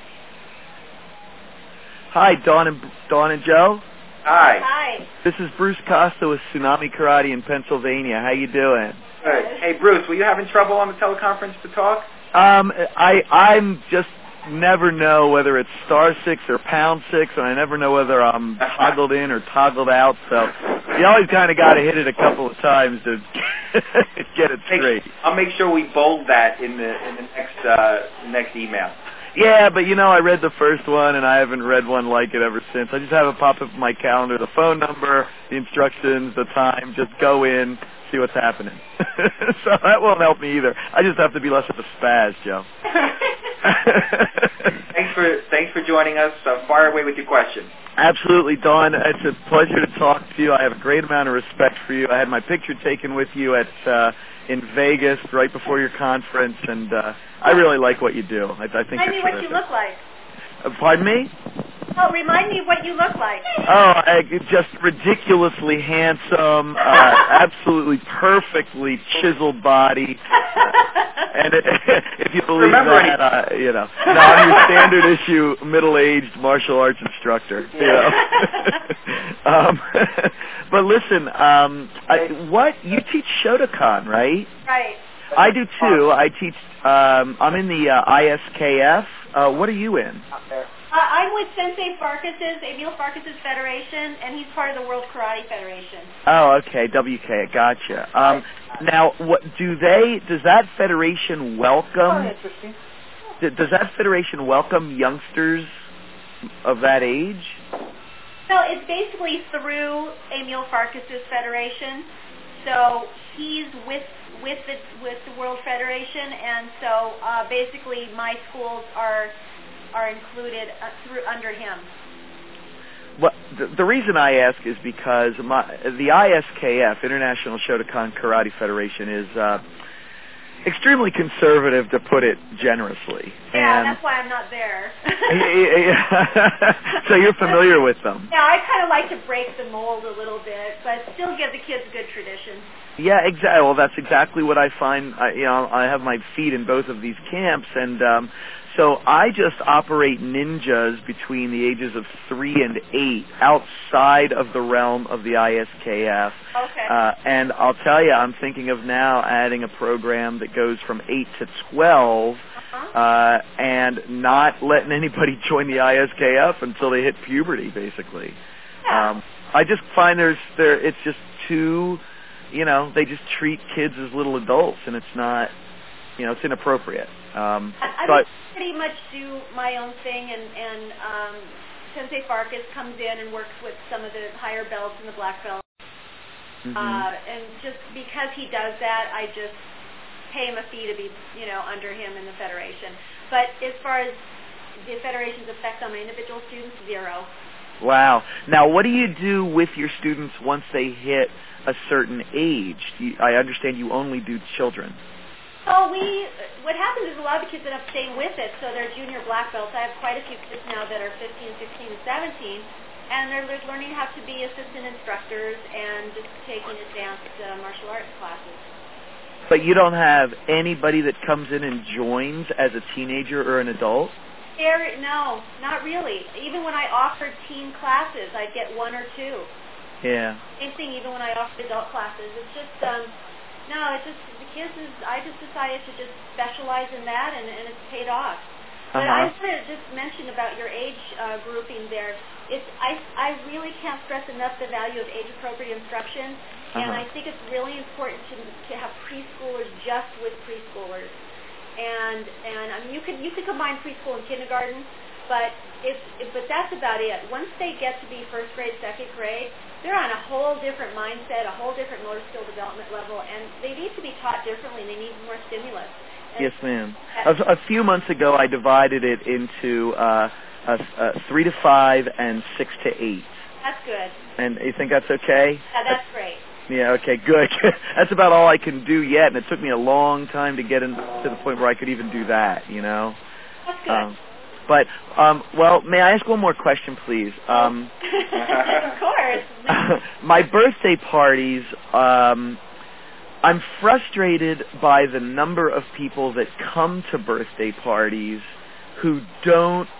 Speaker 5: Hi, Dawn and Dawn and Joe.
Speaker 1: Hi.
Speaker 2: Hi.
Speaker 5: This is Bruce Costa with Tsunami Karate in Pennsylvania. How you doing?
Speaker 1: Good. Hey, Bruce, were you having trouble on the teleconference to talk?
Speaker 5: Um, I I'm just never know whether it's star six or pound six, and I never know whether I'm toggled in or toggled out. So you always kind of got to hit it a couple of times to get it straight.
Speaker 1: I'll make sure we bold that in the in the next uh, next email.
Speaker 5: Yeah, but you know, I read the first one, and I haven't read one like it ever since. I just have it pop up in my calendar, the phone number, the instructions, the time. Just go in, see what's happening. So that won't help me either. I just have to be less of a spaz, Joe.
Speaker 1: Thanks for thanks for joining us. Uh, fire away with your question.
Speaker 5: Absolutely, Dawn. It's a pleasure to talk to you. I have a great amount of respect for you. I had my picture taken with you at uh, in Vegas right before your conference, and uh, I really like what you do. I, I think
Speaker 2: Remind me
Speaker 5: you're
Speaker 2: what
Speaker 5: terrific.
Speaker 2: you look like.
Speaker 5: Uh, pardon me?
Speaker 2: Oh, remind me what you look like.
Speaker 5: Oh, I, just ridiculously handsome, uh, absolutely perfectly chiseled body. And it, if you believe
Speaker 1: Remember
Speaker 5: that, uh, you know, no, I'm your standard issue middle-aged martial arts instructor. You know, um, but listen, um, I, what you teach Shotokan, right?
Speaker 2: Right.
Speaker 5: I do too. I teach. Um, I'm in the uh, I S K F. Uh, what are you in?
Speaker 2: Uh, I'm with Sensei Farkas's, Emil Farkas's Federation, and he's part of the World Karate Federation.
Speaker 5: Oh, okay, W K, gotcha. Um, now, what do they? Does that federation welcome? d- Does that federation welcome youngsters of that age?
Speaker 2: No, it's basically through Emil Farkas's Federation. so he's with with the with the World Federation, and so uh, basically my schools are are included uh, through under him.
Speaker 5: Well, the, the reason I ask is because my, the I S K F, International Shotokan Karate Federation, is uh, extremely conservative, to put it generously.
Speaker 2: Yeah,
Speaker 5: and
Speaker 2: that's why I'm not there.
Speaker 5: So you're familiar with them?
Speaker 2: Yeah, I kind of like to break the mold a little bit, but still give the kids good tradition.
Speaker 5: Yeah, exactly. Well, that's exactly what I find. I, you know, I have my feet in both of these camps, and um, so I just operate ninjas between the ages of three and eight, outside of the realm of the I S K F.
Speaker 2: Okay.
Speaker 5: Uh, and I'll tell you, I'm thinking of now adding a program that goes from eight to twelve, uh-huh. uh, and not letting anybody join the I S K F until they hit puberty, basically.
Speaker 2: Yeah.
Speaker 5: Um, I just find there's there. It's just too. You know, they just treat kids as little adults, and it's not, you know, it's inappropriate. Um,
Speaker 2: I, I
Speaker 5: but
Speaker 2: pretty much do my own thing, and, and um, Sensei Farkas comes in and works with some of the higher belts and the black belts.
Speaker 5: mm-hmm.
Speaker 2: uh, and just because he does that, I just pay him a fee to be, you know, under him in the Federation. But as far as the Federation's effect on my individual students, zero.
Speaker 5: Wow. Now, what do you do with your students once they hit a certain age? You, I understand you only do children.
Speaker 2: So we, what happens is a lot of the kids end up staying with it, so they're junior black belts. I have quite a few kids now that are fifteen, sixteen, and seventeen, and they're learning how to be assistant instructors and just taking advanced uh, martial arts classes.
Speaker 5: But you don't have anybody that comes in and joins as a teenager or an adult?
Speaker 2: There, no, not really. Even when I offered teen classes, I'd get one or two.
Speaker 5: Yeah.
Speaker 2: Same thing even when I offered adult classes. It's just, um, no, it's just, the kids is, I just decided to just specialize in that, and, and it's paid off. But
Speaker 5: Uh-huh.
Speaker 2: I want to just mention about your age uh, grouping there. It's, I, I really can't stress enough the value of age-appropriate instruction, and
Speaker 5: Uh-huh.
Speaker 2: I think it's really important to, to have preschoolers just with preschoolers. And and I mean you could you could combine preschool and kindergarten, but if, if but that's about it. Once they get to be first grade, second grade, they're on a whole different mindset, a whole different motor skill development level, and they need to be taught differently. They need more stimulus. And
Speaker 5: yes, ma'am. A, a few months ago, I divided it into uh, a, a three to five and six to eight.
Speaker 2: That's good.
Speaker 5: And you think that's okay?
Speaker 2: Yeah, that's great.
Speaker 5: Yeah, okay, good. That's about all I can do yet, and it took me a long time to get in, to the point where I could even do that, you know?
Speaker 2: That's good.
Speaker 5: Um, but, um, well, may I ask one more question, please? Um,
Speaker 2: of course.
Speaker 5: My birthday parties, um, I'm frustrated by the number of people that come to birthday parties who don't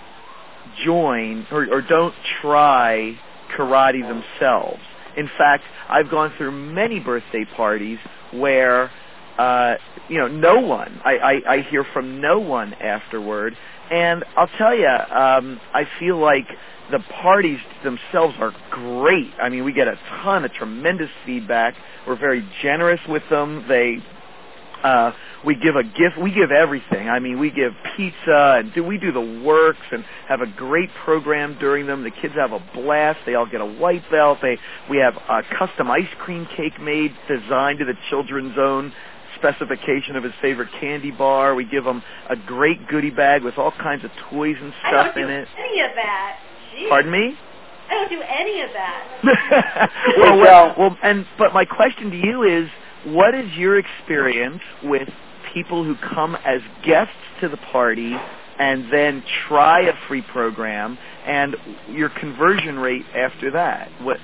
Speaker 5: join or, or don't try karate themselves. In fact, I've gone through many birthday parties where, uh, you know, no one, I, I, I hear from no one afterward. And I'll tell you, um, I feel like the parties themselves are great. I mean, we get a ton of tremendous feedback. We're very generous with them. They, uh, we give a gift. We give everything. I mean, we give pizza and do we do the works and have a great program during them. The kids have a blast. They all get a white belt. They we have a custom ice cream cake made, designed to the children's own specification of his favorite candy bar. We give them a great goodie bag with all kinds of toys and stuff in it.
Speaker 2: I don't do any of that. Jeez.
Speaker 5: Pardon me?
Speaker 2: I don't do any of that.
Speaker 5: well, well, well, and but my question to you is, what is your experience with people who come as guests to the party and then try a free program, and your conversion rate after that? What?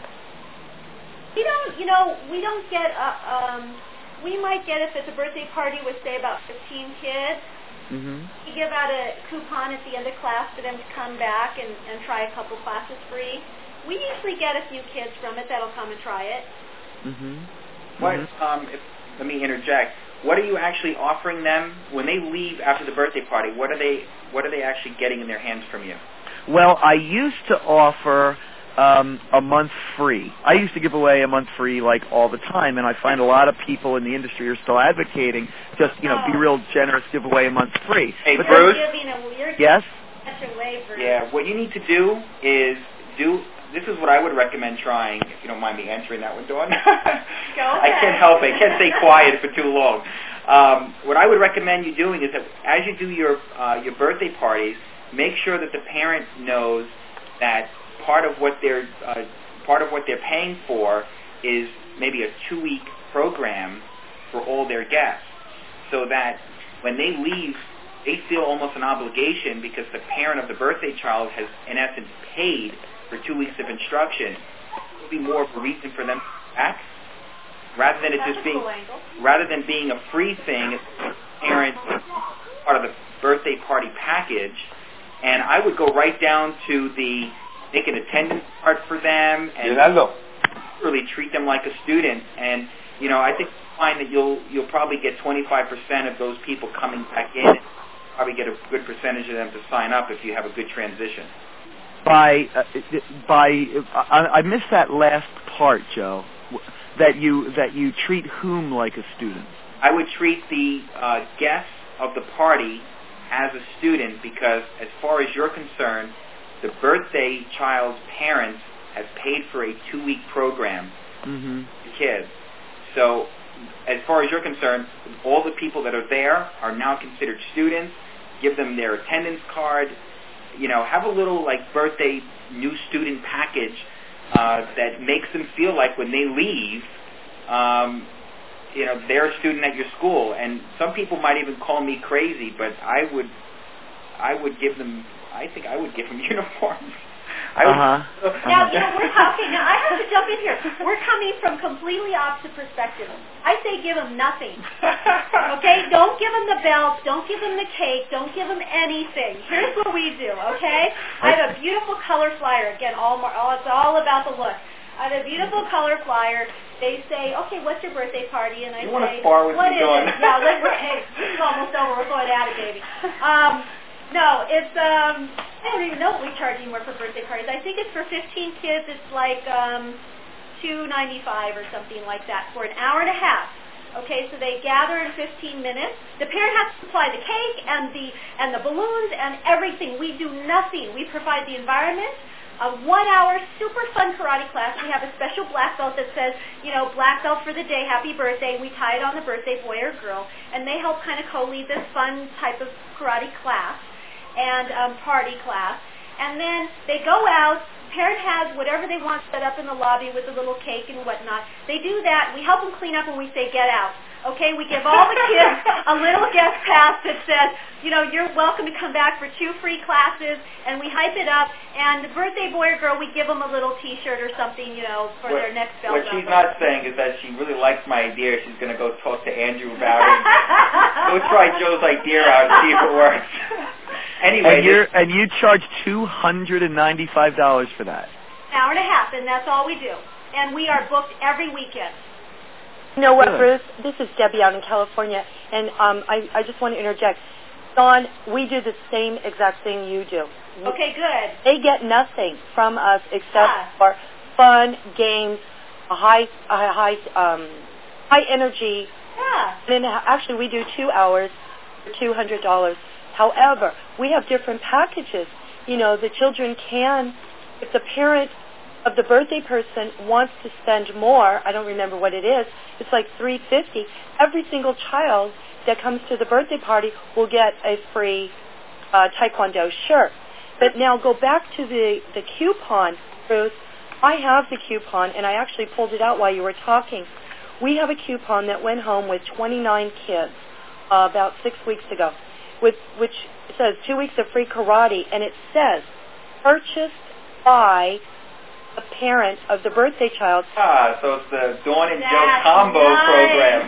Speaker 2: We don't, you know, we don't get. Uh, um, we might get if it's a birthday party with say about fifteen kids.
Speaker 5: Mm-hmm.
Speaker 2: We give out a coupon at the end of class for them to come back and, and try a couple classes free. We usually get a few kids from it that'll come and try it.
Speaker 5: Mm-hmm.
Speaker 1: What?
Speaker 5: Mm-hmm.
Speaker 1: Um, if, let me interject. What are you actually offering them when they leave after the birthday party? What are they? What are they actually getting in their hands from you?
Speaker 5: Well, I used to offer um, a month free. I used to give away a month free like all the time, and I find a lot of people in the industry are still advocating just you know be real generous, give away a month free.
Speaker 1: Hey,
Speaker 5: but
Speaker 1: Bruce.
Speaker 2: You're giving a, you're
Speaker 5: yes.
Speaker 2: That's your way, Bruce.
Speaker 1: Yeah. What you need to do is do. This is what I would recommend trying, if you don't mind me answering that one, Dawn.
Speaker 2: Go ahead.
Speaker 1: I can't help it. I can't stay quiet for too long. Um, what I would recommend you doing is that as you do your uh, your birthday parties, make sure that the parent knows that part of what they're uh, part of what they're paying for is maybe a two-week program for all their guests, so that when they leave, they feel almost an obligation because the parent of the birthday child has, in essence, paid for two weeks of instruction. It would be more of a reason for them to come back, rather than it
Speaker 2: That's
Speaker 1: just being,
Speaker 2: cool
Speaker 1: rather than being a free thing. It's parent part of the birthday party package, and I would go right down to the make an attendance card for them and
Speaker 3: Leonardo.
Speaker 1: really treat them like a student. And you know, I think you'll find that you'll you'll probably get twenty-five percent of those people coming back in. And probably get a good percentage of them to sign up if you have a good transition.
Speaker 5: By uh, by, I, I missed that last part, Joe. That you that you treat whom like a student?
Speaker 1: I would treat the uh, guests of the party as a student because, as far as you're concerned, the birthday child's parents have paid for a two-week program
Speaker 5: Mm-hmm.
Speaker 1: for kids. So, as far as you're concerned, all the people that are there are now considered students. Give them their attendance card. You know, have a little like birthday new student package uh, that makes them feel like when they leave, um, you know, they're a student at your school. And some people might even call me crazy, but I would, I would give them. I think I would give them uniforms. I would,
Speaker 5: Uh-huh.
Speaker 2: Now, you know, we're talking, now I have to jump in here. We're coming from completely opposite perspectives. I say give them nothing. Okay? Don't give them the belt. Don't give them the cake. Don't give them anything. Here's what we do, okay? I have a beautiful color flyer. Again, all, all it's all about the look. I have a beautiful color flyer. They say, okay, what's your birthday party? And I
Speaker 1: you
Speaker 2: say,
Speaker 1: want to spar with
Speaker 2: what
Speaker 1: me,
Speaker 2: is
Speaker 1: Dawn?
Speaker 2: it? Yeah, let's, hey, it's almost over. We're going at it, baby. Um, no, it's, um, I don't even know what we charge anymore for birthday parties. I think it's for fifteen kids. It's like um, two ninety-five or something like that for an hour and a half. Okay, so they gather in fifteen minutes. The parent has to supply the cake and the and the balloons and everything. We do nothing. We provide the environment. A one-hour super fun karate class. We have a special black belt that says, you know, black belt for the day, happy birthday. We tie it on the birthday, boy or girl, and they help kind of co-lead this fun type of karate class and um, party class. And then they go out. Parent has whatever they want set up in the lobby with a little cake and whatnot. They do that. We help them clean up when we say get out. Okay, we give all the kids a little guest pass that says, you know, you're welcome to come back for two free classes, and we hype it up. And the birthday boy or girl, we give them a little T-shirt or something, you know, for
Speaker 1: what,
Speaker 2: their next belt.
Speaker 1: What she's not saying is that she really likes my idea. She's going to go talk to Andrew about it. Go try Joe's idea out and see if it works. Anyway,
Speaker 5: and, you're, and you charge two hundred ninety-five dollars for that.
Speaker 2: An hour and a half, and that's all we do. And we are booked every weekend.
Speaker 4: You know what,
Speaker 5: Good.
Speaker 4: Bruce? This is Debbie out in California, and um, I, I just want to interject. Dawn, we do the same exact thing you do.
Speaker 2: Okay, good.
Speaker 4: They get nothing from us except
Speaker 2: Yeah.
Speaker 4: for fun, games, a high, a high, um, high energy.
Speaker 2: Yeah.
Speaker 4: And then actually, we do two hours for two hundred dollars. However, we have different packages. You know, the children can, if the parent of the birthday person wants to spend more, I don't remember what it is, it's like three hundred fifty dollars. Every single child that comes to the birthday party will get a free uh, Taekwondo shirt. But now go back to the, the coupon, Bruce. I have the coupon, and I actually pulled it out while you were talking. We have a coupon that went home with twenty-nine kids uh, about six weeks ago, with, which says two weeks of free karate, and it says purchased by the parent of the birthday child.
Speaker 1: Ah, so it's the Dawn and Joe
Speaker 2: That's
Speaker 1: combo
Speaker 2: nice.
Speaker 1: program.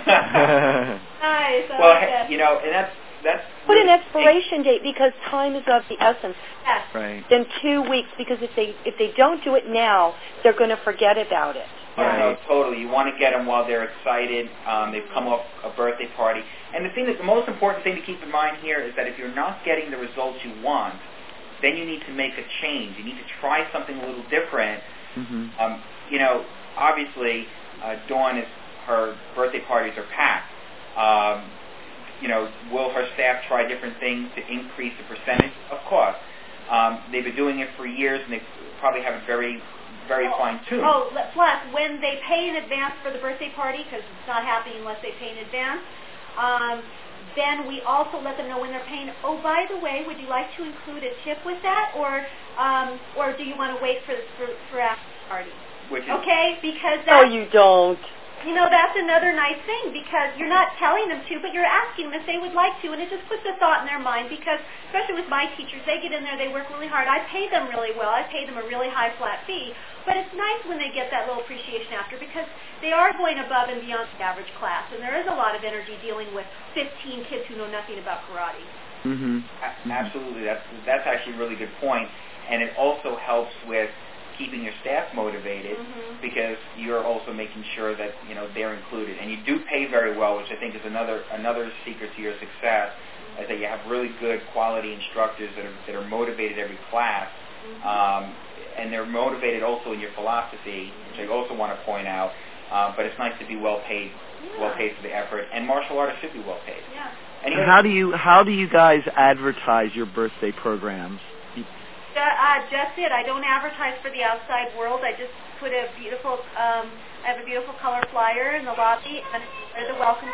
Speaker 2: Nice. I
Speaker 1: well,
Speaker 2: like
Speaker 1: he-
Speaker 2: that.
Speaker 1: you know, and that's that's
Speaker 4: Put an expiration date because time is of the essence.
Speaker 2: Yes.
Speaker 5: Right.
Speaker 4: Then two weeks because if they if they don't do it now, they're going to forget about it.
Speaker 1: Yeah, no, totally. You want to get them while they're excited. Um, they've come off a birthday party. And the thing that the most important thing to keep in mind here is that if you're not getting the results you want, then you need to make a change. You need to try something a little different.
Speaker 5: Mm-hmm.
Speaker 1: Um, you know, obviously, uh, Dawn is her birthday parties are packed. Um, you know, will her staff try different things to increase the percentage? Of course. Um, they've been doing it for years, and they probably have it very, very
Speaker 2: oh,
Speaker 1: fine-tuned.
Speaker 2: Oh, plus, when they pay in advance for the birthday party, because it's not happening unless they pay in advance, um, then we also let them know when they're paying. Oh, by the way, would you like to include a tip with that, or um, or do you want to wait for for, for after the party?
Speaker 1: Which is,
Speaker 2: okay, because that's,
Speaker 4: oh, you don't.
Speaker 2: You know, that's another nice thing, because you're not telling them to, but you're asking them if they would like to, and it just puts a thought in their mind, because especially with my teachers, they get in there, they work really hard. I pay them really well. I pay them a really high flat fee, but it's nice when they get that little appreciation after, because they are going above and beyond the average class, and there is a lot of energy dealing with fifteen kids who know nothing about karate.
Speaker 5: Mm-hmm.
Speaker 1: A- absolutely. That's, that's actually a really good point, and it also helps with keeping your staff motivated,
Speaker 2: mm-hmm.
Speaker 1: because you're also making sure that, you know, they're included, and you do pay very well, which I think is another another secret to your success. Is that you have really good quality instructors that are that are motivated every class,
Speaker 2: mm-hmm.
Speaker 1: um, and they're motivated also in your philosophy, which I also want to point out. Uh, but it's nice to be well paid,
Speaker 2: yeah.
Speaker 1: well paid for the effort, and martial artists should be well paid.
Speaker 2: Yeah.
Speaker 1: And
Speaker 5: And how do you how do you guys advertise your birthday programs?
Speaker 2: Uh, uh, just it. I don't advertise for the outside world. I just put a beautiful, um, I have a beautiful color flyer in the lobby, and there's a welcome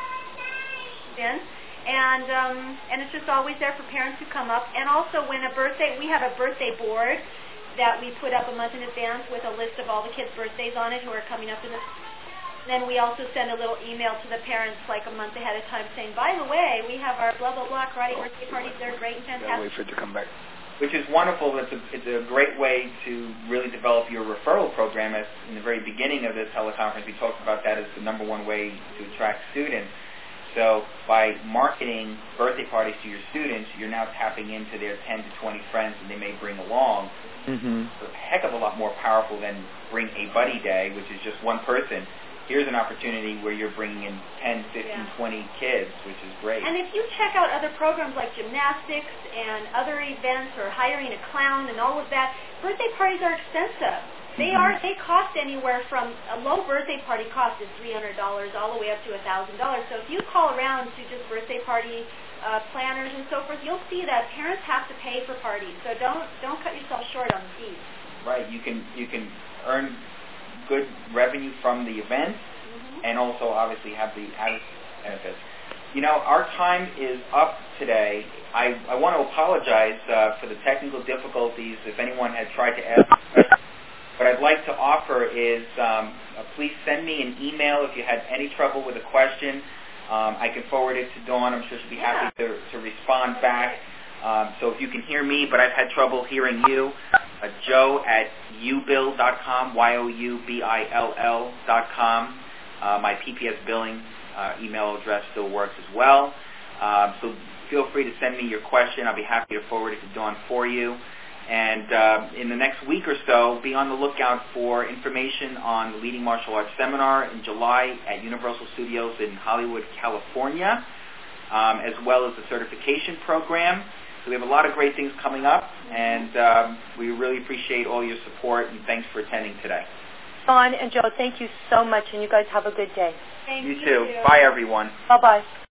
Speaker 2: in, and um, and it's just always there for parents who come up. And also, when a birthday, we have a birthday board that we put up a month in advance with a list of all the kids' birthdays on it who are coming up in the. Then we also send a little email to the parents like a month ahead of time saying, by the way, we have our blah blah blah karate birthday parties. They're great and fantastic.
Speaker 3: Wait for it to come back.
Speaker 1: Which is wonderful. It's a, it's a great way to really develop your referral program. As in the very beginning of this teleconference, we talked about that as the number one way to attract students. So by marketing birthday parties to your students, you're now tapping into their ten to twenty friends that they may bring along.
Speaker 5: Mm-hmm.
Speaker 1: It's a heck of a lot more powerful than bring a buddy day, which is just one person. Here's an opportunity where you're bringing in ten, fifteen,
Speaker 2: yeah.
Speaker 1: twenty kids, which is great.
Speaker 2: And if you check out other programs like gymnastics and other events or hiring a clown and all of that, birthday parties are expensive. They
Speaker 1: mm-hmm.
Speaker 2: are. They cost anywhere from a low birthday party cost is three hundred dollars all the way up to one thousand dollars. So if you call around to just birthday party uh, planners and so forth, you'll see that parents have to pay for parties. So don't don't cut yourself short on the fees.
Speaker 1: Right. You can you can earn good revenue from the event,
Speaker 2: mm-hmm.
Speaker 1: and also obviously have the added benefits. You know, our time is up today. I, I want to apologize uh, for the technical difficulties if anyone had tried to ask questions. What I'd like to offer is um, uh, please send me an email if you had any trouble with a question. Um, I can forward it to Dawn. I'm sure she'll be happy
Speaker 2: yeah.
Speaker 1: to, to respond back. Um, so if you can hear me, but I've had trouble hearing you, uh, Joe at youbill dot com, Y O U B I L L dot com. Uh, my P P S billing uh, email address still works as well. Um, so feel free to send me your question. I'll be happy to forward it to Dawn for you. And uh, in the next week or so, be on the lookout for information on the Leading Martial Arts Seminar in July at Universal Studios in Hollywood, California, um, as well as the certification program. So we have a lot of great things coming up, and um, we really appreciate all your support, and thanks for attending today.
Speaker 4: Dawn and Joe, thank you so much, and you guys have a good day.
Speaker 2: Thank
Speaker 1: You
Speaker 2: you
Speaker 1: too. Bye, everyone.
Speaker 4: Bye-bye.